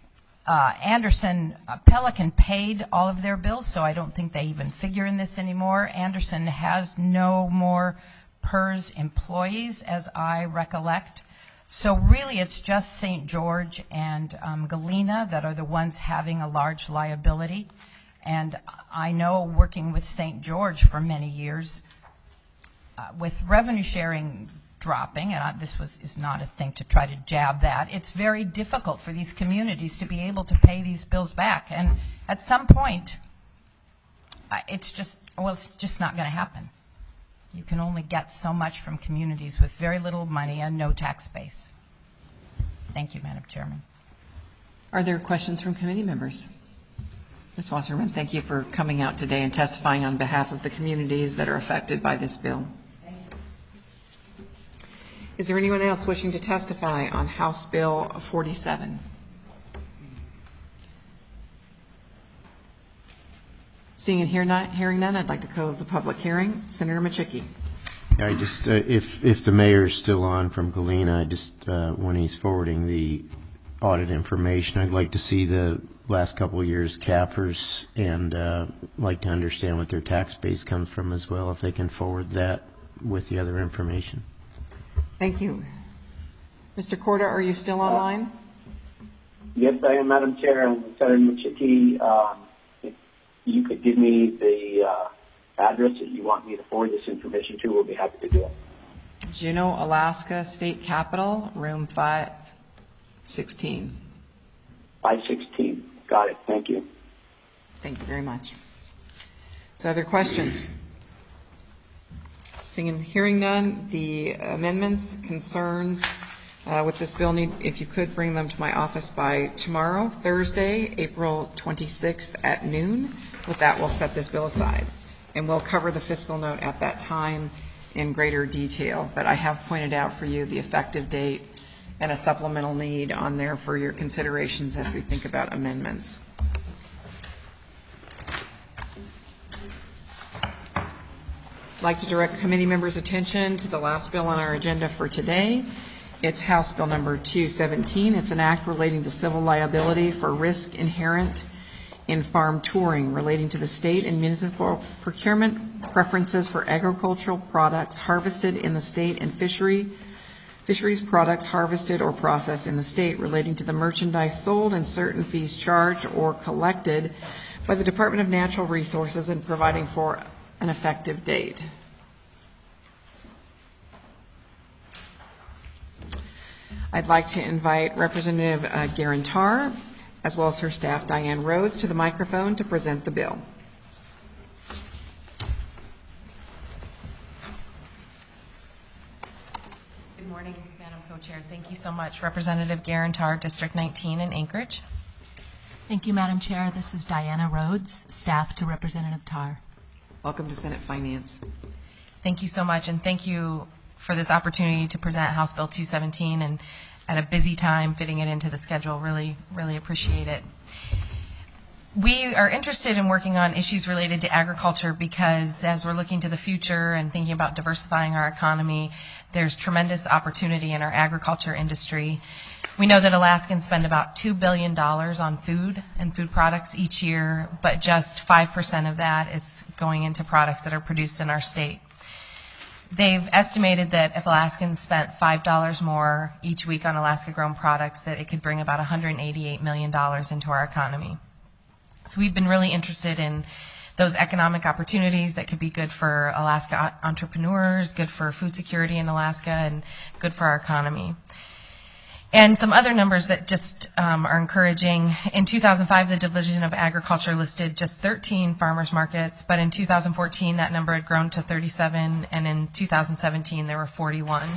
Pelican paid all of their bills, so I don't think they even figure in this anymore. Anderson has no more PERS employees, as I recollect. So really it's just St. George and Galena that are the ones having a large liability. And I know, working with St. George for many years, with revenue sharing dropping, and this is not a thing to try to jab that, it's very difficult for these communities to be able to pay these bills back. And at some point, it's just not going to happen. You can only get so much from communities with very little money and no tax base. Thank you, Madam Chairman. Are there questions from committee members? Ms. Wasserman, thank you for coming out today and testifying on behalf of the communities that are affected by this bill. Is there anyone else wishing to testify on House Bill 47? Seeing and hearing none, I'd like to close the public hearing. Senator Machicki. I just, if the mayor's still on from Galena, I just, when he's forwarding the audit information, I'd like to see the last couple of years' CAFRs, and like to understand what their tax base comes from as well, if they can forward that with the other information. Thank you. Mr. Korda, are you still online? Yes, I am, Madam Chair. And Senator Machicki, if you could give me the address that you want me to forward this information to, we'll be happy to do it. Juneau, Alaska State Capitol, room 516. 516. Got it. Thank you. Thank you very much. So, other questions? Seeing and hearing none, the amendments, concerns with this bill, if you could bring them to my office by tomorrow, Thursday, April 26th at noon. With that, we'll set this bill aside, and we'll cover the fiscal note at that time in greater detail. But I have pointed out for you the effective date and a supplemental need on there for your considerations as we think about amendments. I'd like to direct committee members' attention to the last bill on our agenda for today. It's House Bill number 217. It's an act relating to civil liability for risk inherent in farm touring, relating to the state and municipal procurement preferences for agricultural products harvested in the state and fisheries products harvested or processed in the state, relating to the merchandise sold and certain fees charged or collected by the Department of Natural Resources, and providing for an effective date. I'd like to invite Representative Garantar, as well as her staff, Diane Rhodes, to the microphone to present the bill. Good morning, Co-Chair. Thank you so much. Representative Garantar, District 19 in Anchorage. Thank you, Madam Chair. This is Diana Rhodes, staff to Representative Tarr. Welcome to Senate Finance. Thank you so much, and thank you for this opportunity to present House Bill 217 and at a busy time fitting it into the schedule. Really, really appreciate it. We are interested in working on issues related to agriculture because as we're looking to the future and thinking about diversifying our economy, there's tremendous opportunity in our agriculture industry. We know that Alaskans spend about $2 billion on food and food products each year, but just 5% of that is going into products that are produced in our state. They've estimated that if Alaskans spent $5 more each week on Alaska-grown products, that it could bring about $188 million into our economy. So we've been really interested in those economic opportunities that could be good for Alaska entrepreneurs, good for food security in Alaska, and good for our economy. And some other numbers that just are encouraging. In 2005, the Division of Agriculture listed just 13 farmers markets, but in 2014, that number had grown to 37, and in 2017, there were 41.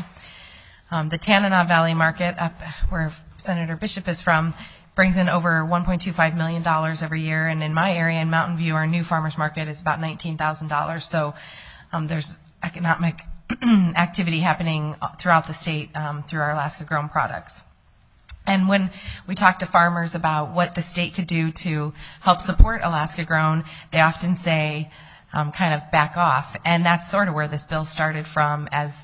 The Tanana Valley Market, up where Senator Bishop is from, brings in over $1.25 million every year, and in my area, in Mountain View, our new farmers market is about $19,000. So there's economic activity happening throughout the state through our Alaska-grown products. And when we talk to farmers about what the state could do to help support Alaska-grown, they often say kind of back off. And that's sort of where this bill started from, as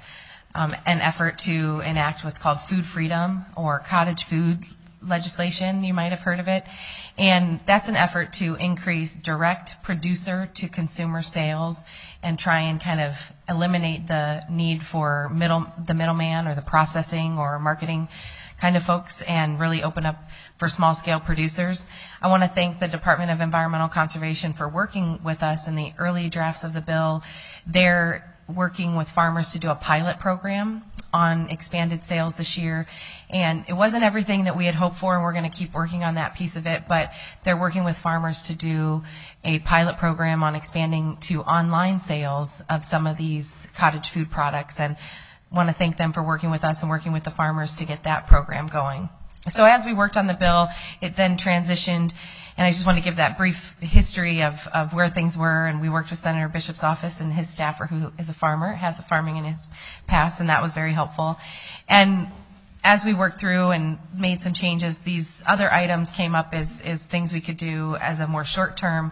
an effort to enact what's called food freedom or cottage food legislation. You might have heard of it. And that's an effort to increase direct producer to consumer sales and try and kind of eliminate the need for the middleman or the processing or marketing kind of folks and really open up for small-scale producers. I want to thank the Department of Environmental Conservation for working with us in the early drafts of the bill. They're working with farmers to do a pilot program on expanded sales this year. And it wasn't everything that we had hoped for, and we're going to keep working on that piece of it, but they're working with farmers to do a pilot program on expanding to online sales of some of these cottage food products, and want to thank them for working with us and working with the farmers to get that program going. So as we worked on the bill, it then transitioned, and I just want to give that brief history of where things were. And we worked with Senator Bishop's office and his staffer, who is a farmer, has farming in his past, and that was very helpful. And as we worked through and made some changes, these other items came up as things we could do as a more short-term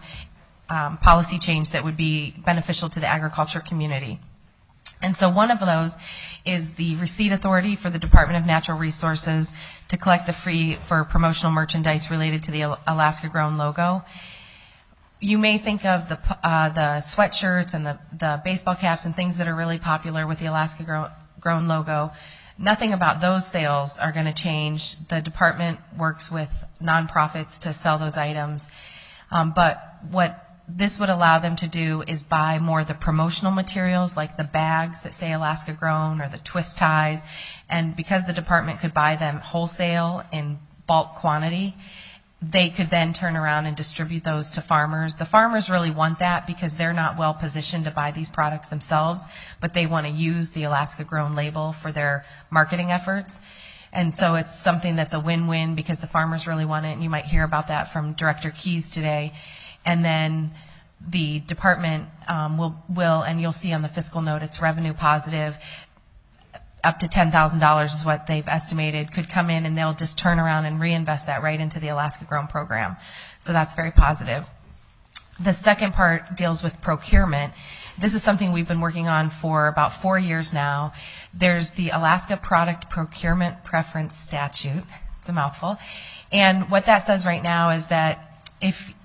policy change that would be beneficial to the agriculture community. And so one of those is the receipt authority for the Department of Natural Resources to collect the fee for promotional merchandise related to the Alaska-grown logo. You may think of the sweatshirts and the baseball caps and things that are really popular with the Alaska-grown logo. Nothing about those sales are going to change. The department works with nonprofits to sell those items. But what this would allow them to do is buy more of the promotional materials, like the bags that say Alaska Grown or the twist ties. And because the department could buy them wholesale in bulk quantity, they could then turn around and distribute those to farmers. The farmers really want that because they're not well positioned to buy these products themselves, but they want to use the Alaska Grown label for their marketing efforts. And so it's something that's a win-win because the farmers really want it, and you might hear about that from Director Keys today. And then the department will, and you'll see on the fiscal note, it's revenue positive. Up to $10,000 is what they've estimated could come in, and they'll just turn around and reinvest that right into the Alaska Grown program. So that's very positive. The second part deals with procurement. This is something we've been working on for about 4 years now. There's the Alaska Product Procurement Preference Statute. It's a mouthful. And what that says right now is that if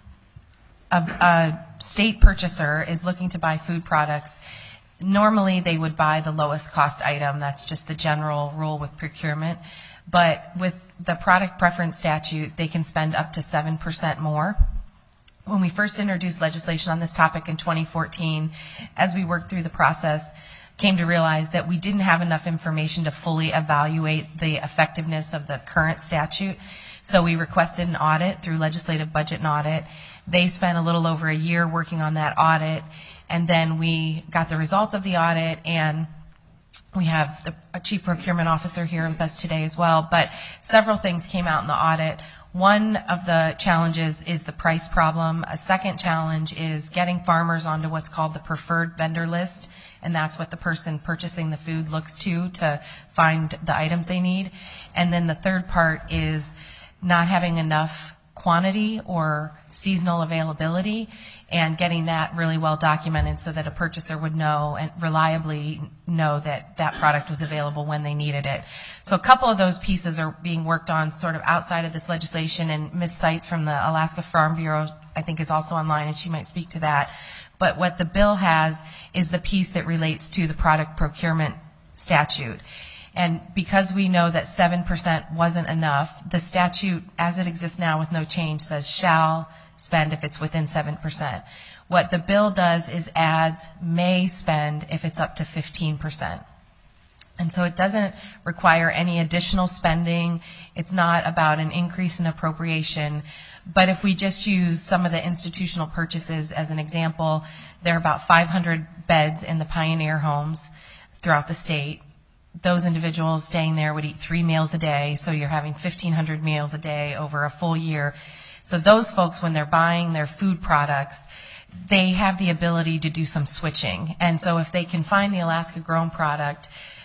a state purchaser is looking to buy food products, normally they would buy the lowest cost item. That's just the general rule with procurement. But with the product preference statute, they can spend up to 7% more. When we first introduced legislation on this topic in 2014, as we worked through the process, came to realize that we didn't have enough information to fully evaluate the effectiveness of the current statute. So we requested an audit through legislative budget and audit. They spent a little over a year working on that audit, and then we got the results of the audit, and We have the Chief Procurement Officer here with us today as well, but several things came out in the audit. One of the challenges is the price problem. A second challenge is getting farmers onto what's called the preferred vendor list, and that's what the person purchasing the food looks to find the items they need. And then the third part is not having enough quantity or seasonal availability and getting that really well documented so that a purchaser would know and reliably know that that product was available when they needed it. So a couple of those pieces are being worked on sort of outside of this legislation, and Ms. Seitz from the Alaska Farm Bureau I think is also online, and she might speak to that. But what the bill has is the piece that relates to the product procurement statute. And because we know that 7% wasn't enough, the statute as it exists now with no change says shall spend if it's within 7%. What the bill does is adds may spend if it's up to 15%. And so it doesn't require any additional spending. It's not about an increase in appropriation. But if we just use some of the institutional purchases as an example, there are about 500 beds in the Pioneer homes throughout the state. Those individuals staying there would eat 3 meals a day, so you're having 1,500 meals a day over a full year. So those folks, when they're buying their food products, they have the ability to do some switching. And so if they can find the Alaska grown product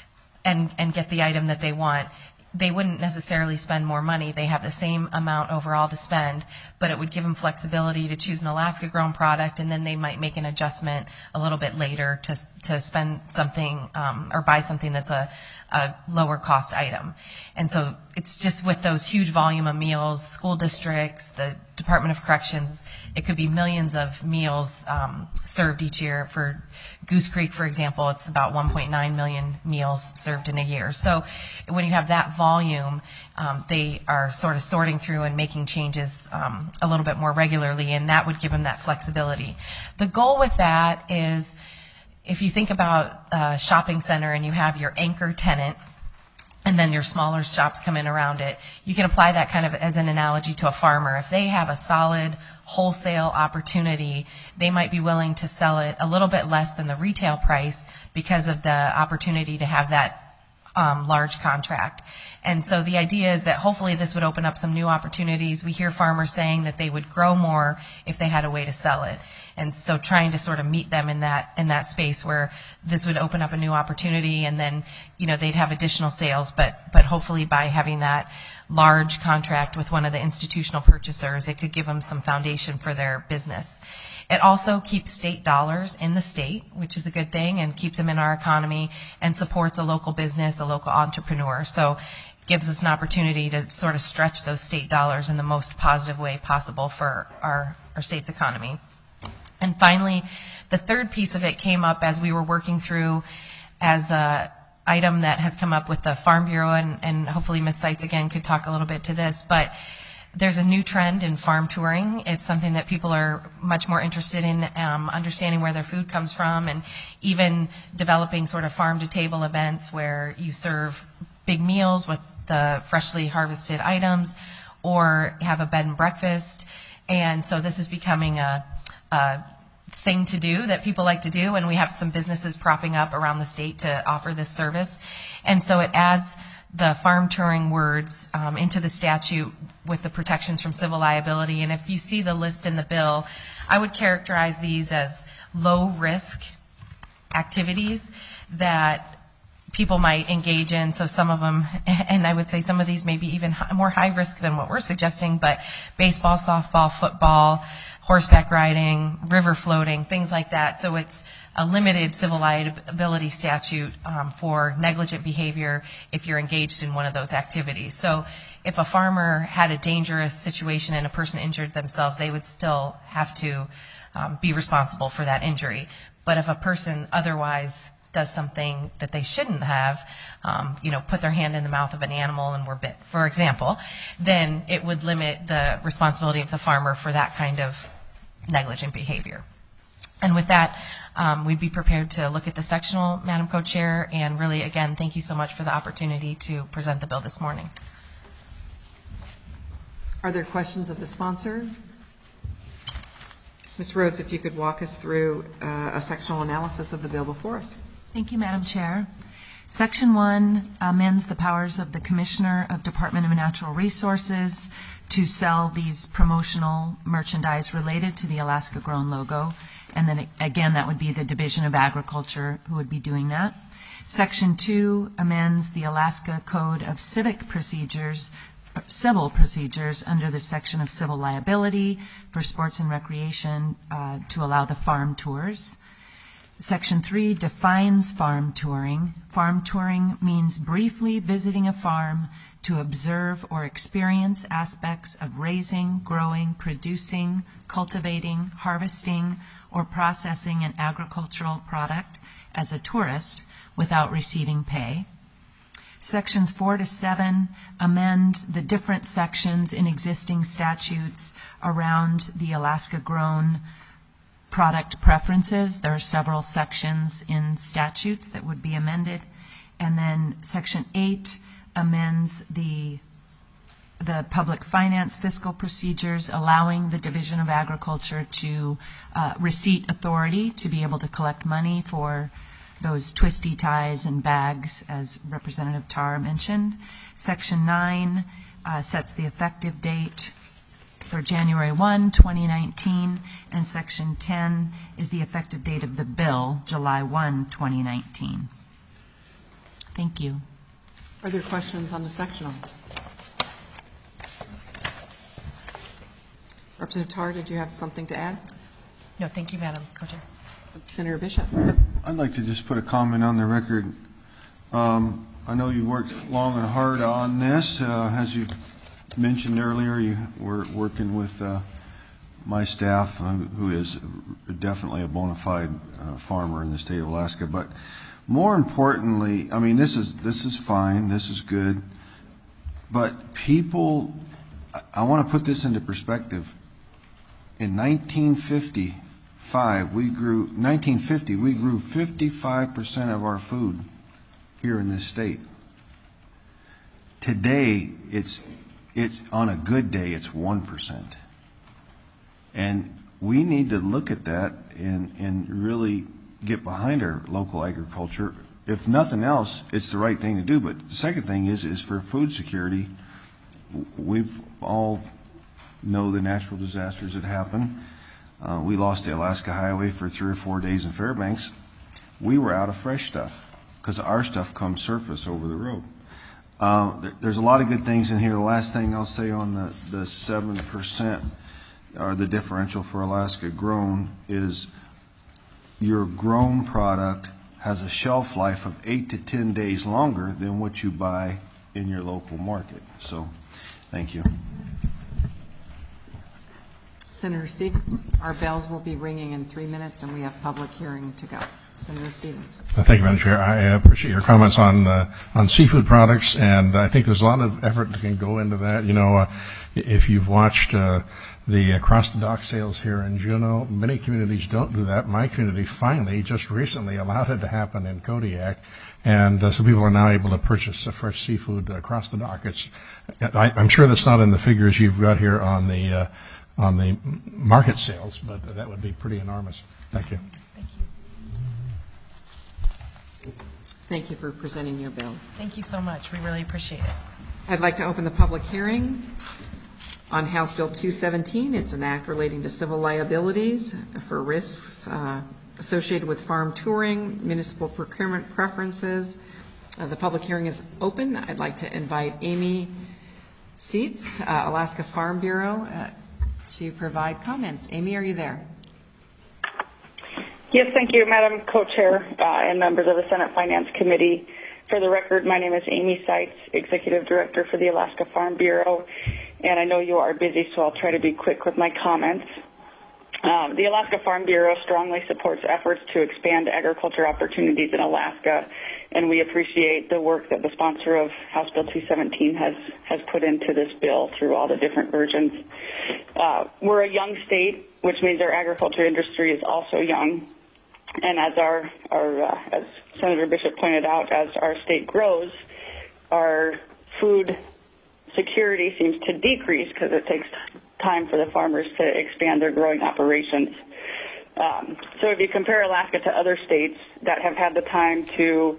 and get the item that they want, they wouldn't necessarily spend more money. They have the same amount overall to spend, but it would give them flexibility to choose an Alaska grown product, and then they might make an adjustment a little bit later to spend something or buy something that's a lower cost item. And so it's just with those huge volume of meals, school districts, the Department of Corrections, it could be millions of meals served each year. For Goose Creek, for example, it's about 1.9 million meals served in a year. So when you have that volume, they are sort of sorting through and making changes a little bit more regularly, and that would give them that flexibility. The goal with that is, if you think about a shopping center and you have your anchor tenant, and then your smaller shops come in around it, you can apply that kind of as an analogy to a farmer. If they have a solid wholesale opportunity, they might be willing to sell it a little bit less than the retail price because of the opportunity to have that large contract. And so the idea is that hopefully this would open up some new opportunities. We hear farmers saying that they would grow more if they had a way to sell it. And so trying to sort of meet them in that space where this would open up a new opportunity, and then, you know, they'd have additional sales, but hopefully by having that large contract with one of the institutional purchasers, it could give them some foundation for their business. It also keeps state dollars in the state, which is a good thing, and keeps them in our economy and supports a local business, a local entrepreneur. So it gives us an opportunity to sort of stretch those state dollars in the most positive way possible for our state's economy. And finally, the third piece of it came up as we were working through as a item that has come up with the Farm Bureau, and hopefully Ms. Seitz again could talk a little bit to this, but there's a new trend in farm touring. It's something that people are much more interested in, understanding where their food comes from, and even developing sort of farm-to-table events where you serve big meals with the freshly harvested items, or have a bed and breakfast. And so this is becoming a thing to do that people like to do, and we have some businesses propping up around the state to offer this service. And so it adds the farm touring words into the statute with the protections from civil liability. And if you see the list in the bill, I would characterize these as low-risk activities that people might engage in. So some of them, and I would say some of these may be even more high risk than what we're suggesting, but baseball, softball, football, horseback riding, river floating, things like that. So it's a limited civil liability statute for negligent behavior if you're engaged in one of those activities. So if a farmer had a dangerous situation and a person injured themselves, they would still have to be responsible for that injury. But if a person otherwise does something that they shouldn't have, put their hand in the mouth of an animal and were bit, for example, then it would limit the responsibility of the farmer for that kind of negligent behavior. And with that, we'd be prepared to look at the sectional, Madam Co-Chair, and really, again, thank you so much for the opportunity to present the bill this morning. Are there questions of the sponsor? Ms. Rhodes, if you could walk us through a sectional analysis of the bill before us. Thank you, Madam Chair. Section 1 amends the powers of the Commissioner of Department of Natural Resources to sell these promotional merchandise related to the Alaska Grown logo. And then again, that would be the Division of Agriculture who would be doing that. Section 2 amends the Alaska Code of Civil Procedures under the section of civil liability for sports and recreation to allow the farm tours. Section 3 defines farm touring. Farm touring means briefly visiting a farm to observe or experience aspects of raising, growing, producing, cultivating, harvesting, or processing an agricultural product as a tourist without receiving pay. Sections 4 to 7 amend the different sections in existing statutes around the Alaska Grown product preferences. There are several sections in statutes that would be amended. And then Section 8 amends the public finance fiscal procedures, allowing the Division of Agriculture to receipt authority to be able to collect money for those twisty ties and bags, as Representative Tarr mentioned. Section 9 sets the effective date for January 1, 2019, and Section 10 is the effective date of the bill, July 1, 2019. Thank you. Are there questions on the sectional? Representative Tarr, did you have something to add? No, thank you, Madam Co-Chair. Senator Bishop. I'd like to just put a comment on the record. I know you worked long and hard on this. As you mentioned earlier, you were working with my staff, who is definitely a bona fide farmer in the state of Alaska. But more importantly, I mean, this is fine, this is good. But people, I want to put this into perspective. In 1950, we grew 55% of our food here in this state. Today, it's on a good day, it's 1%. And we need to look at that and really get behind our local agriculture. If nothing else, it's the right thing to do. But the second thing is for food security. We've all know the natural disasters that happen. We lost the Alaska Highway for 3 or 4 days in Fairbanks. We were out of fresh stuff because our stuff comes surface over the road. There's a lot of good things in here. The last thing I'll say on the 7% or the differential for Alaska Grown is your grown product has a shelf life of 8 to 10 days longer than what you buy in your local market. So, thank you. Senator Stevens. Our bells will be ringing in 3 minutes, and we have public hearing to go. Senator Stevens. Thank you, Madam Chair. I appreciate your comments on seafood products, and I think there's a lot of effort that can go into that. You know, if you've watched the across the dock sales here in Juneau, many communities don't do that. My community finally, just recently, allowed it to happen in Kodiak, and so people are now able to purchase fresh seafood across the dock. I'm sure that's not in the figures you've got here on the market sales, but that would be pretty enormous. Thank you. Thank you for presenting your bill. Thank you so much. We really appreciate it. I'd like to open the public hearing on House Bill 217. It's an act relating to civil liabilities for risks associated with farm touring, municipal procurement preferences. The public hearing is open. I'd like to invite Amy Seitz, Alaska Farm Bureau, to provide comments. Amy, are you there? Yes, thank you, Madam Co-Chair and members of the Senate Finance Committee. For the record, my name is Amy Seitz, Executive Director for the Alaska Farm Bureau, and I know you are busy, so I'll try to be quick with my comments. The Alaska Farm Bureau strongly supports efforts to expand agriculture opportunities in Alaska, and we appreciate the work that the sponsor of House Bill 217 has put into this bill through all the different versions. We're a young state, which means our agriculture industry is also young. And as as Senator Bishop pointed out, as our state grows, our food security seems to decrease because it takes time for the farmers to expand their growing operations. So if you compare Alaska to other states that have had the time to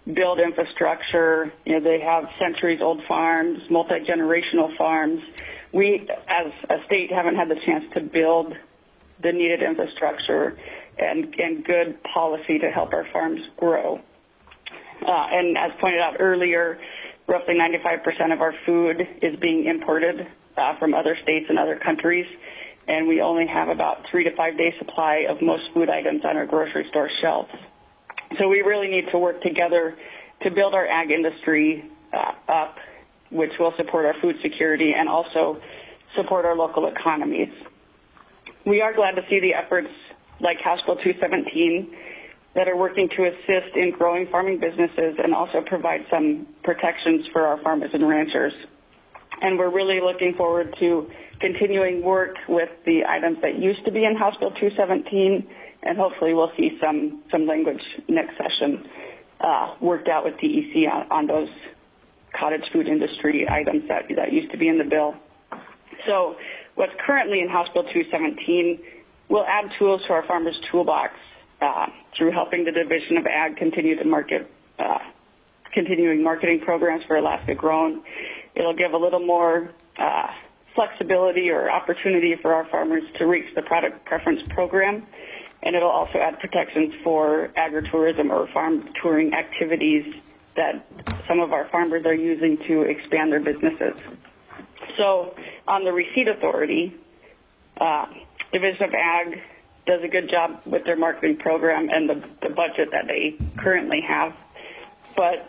build infrastructure. They have centuries-old farms, multi-generational farms. We, as a state, haven't had the chance to build the needed infrastructure and good policy to help our farms grow. And as pointed out earlier, roughly 95% of our food is being imported from other states and other countries, and we only have about 3 to 5 day supply of most food items on our grocery store shelves. So we really need to work together to build our ag industry up, which will support our food security and also support our local economies. We are glad to see the efforts like House Bill 217 that are working to assist in growing farming businesses and also provide some protections for our farmers and ranchers. And we're really looking forward to continuing work with the items that used to be in House Bill 217, and hopefully we'll see some language next session worked out with DEC on those cottage food industry items that used to be in the bill. So what's currently in House Bill 217 will add tools to our farmers' toolbox through helping the Division of Ag continue to market, continuing marketing programs for Alaska Grown. It'll give a little more flexibility or opportunity for our farmers to reach the product preference program, and it'll also add protections for agritourism or farm touring activities that some of our farmers are using to expand their businesses. So on the receipt authority, Division of Ag does a good job with their marketing program and the budget that they currently have. But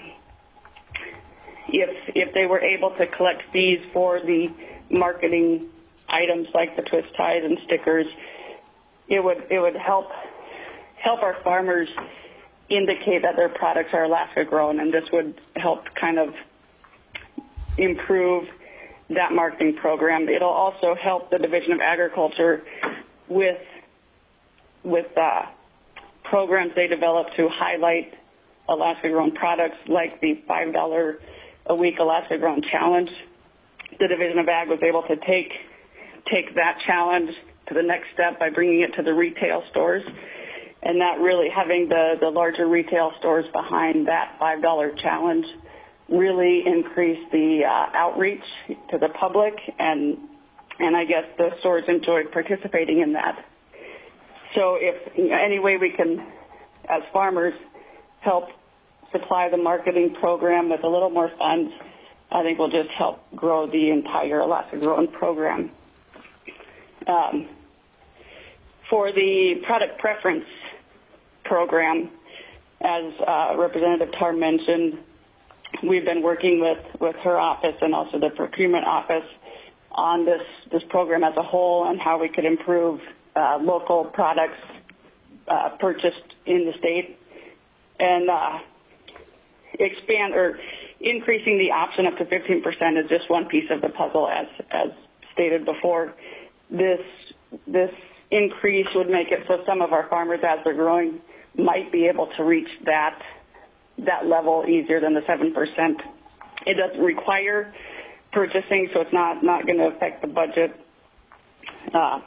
if they were able to collect fees for the marketing items like the twist ties and stickers, it would help our farmers indicate that their products are Alaska grown, and this would help kind of improve that marketing program. It'll also help the Division of Agriculture with programs they develop to highlight Alaska grown products, like the $5 a week Alaska grown challenge. The Division of Ag was able to take that challenge to the next step by bringing it to the retail stores, and that really having the larger retail stores behind that $5 challenge really increased the outreach to the public, and I guess the stores enjoyed participating in that. So if any way we can, as farmers, help supply the marketing program with a little more funds, I think we'll just help grow the entire Alaska Grown program. For the product preference program, as Representative Tarr mentioned, we've been working with her office and also the procurement office on this program as a whole and how we could improve local products purchased in the state, and expand or increasing the option up to 15% is just one piece of the puzzle, as stated before. This increase would make it so some of our farmers, as they're growing, might be able to reach that level easier than the 7%. It doesn't require purchasing, so it's not going to affect the budget as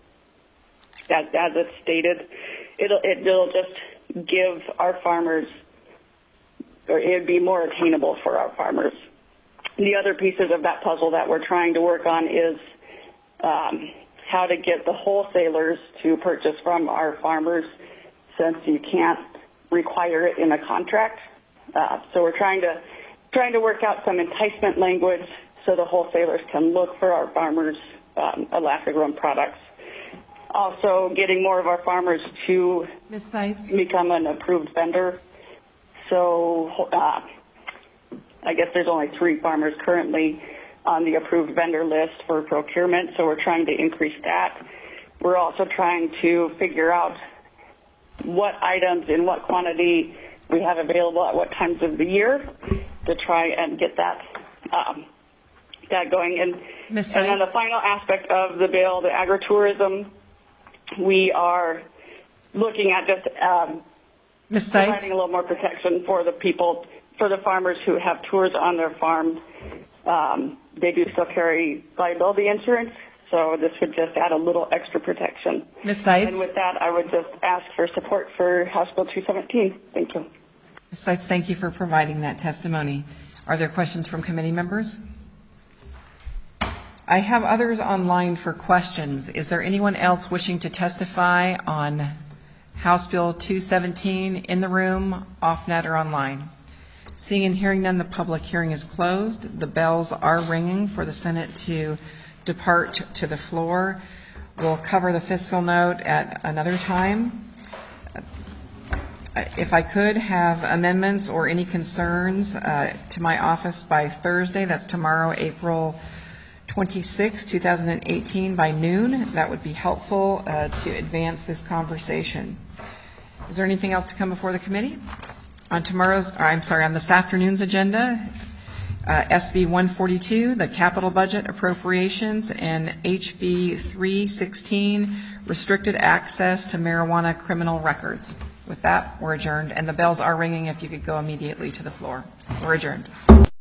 it's stated. It'll just give our farmers, or it'd be more attainable for our farmers. The other pieces of that puzzle that we're trying to work on is how to get the wholesalers to purchase from our farmers, since you can't require it in a contract. So we're trying to work out some enticement language so the wholesalers can look for our farmers' Alaska grown products. Also, getting more of our farmers to become an approved vendor. So I guess there's only 3 farmers currently on the approved vendor list for procurement, so we're trying to increase that. We're also trying to figure out what items in what quantity we have available at what times of the year to try and get that going. And then the final aspect of the bill, the agritourism, we are looking at just providing a little more protection for the people, for the farmers who have tours on their farms. They do still carry liability insurance, so this would just add a little extra protection. Ms. Seitz? And with that, I would just ask for support for House Bill 217. Thank you. Ms. Seitz, thank you for providing that testimony. Are there questions from committee members? I have others online for questions. Is there anyone else wishing to testify on House Bill 217 in the room, off-net, or online? Seeing and hearing none, the public hearing is closed. The bells are ringing for the Senate to depart to the floor. We'll cover the fiscal note at another time. If I could have amendments or any concerns to my office by Thursday, that's tomorrow, April 26, 2018, by noon, that would be helpful to advance this conversation. Is there anything else to come before the committee? On this afternoon's agenda, SB 142, the capital budget appropriations, and HB 316, restricted access to marijuana criminal records. With that, we're adjourned, and the bells are ringing if you could go immediately to the floor. We're adjourned.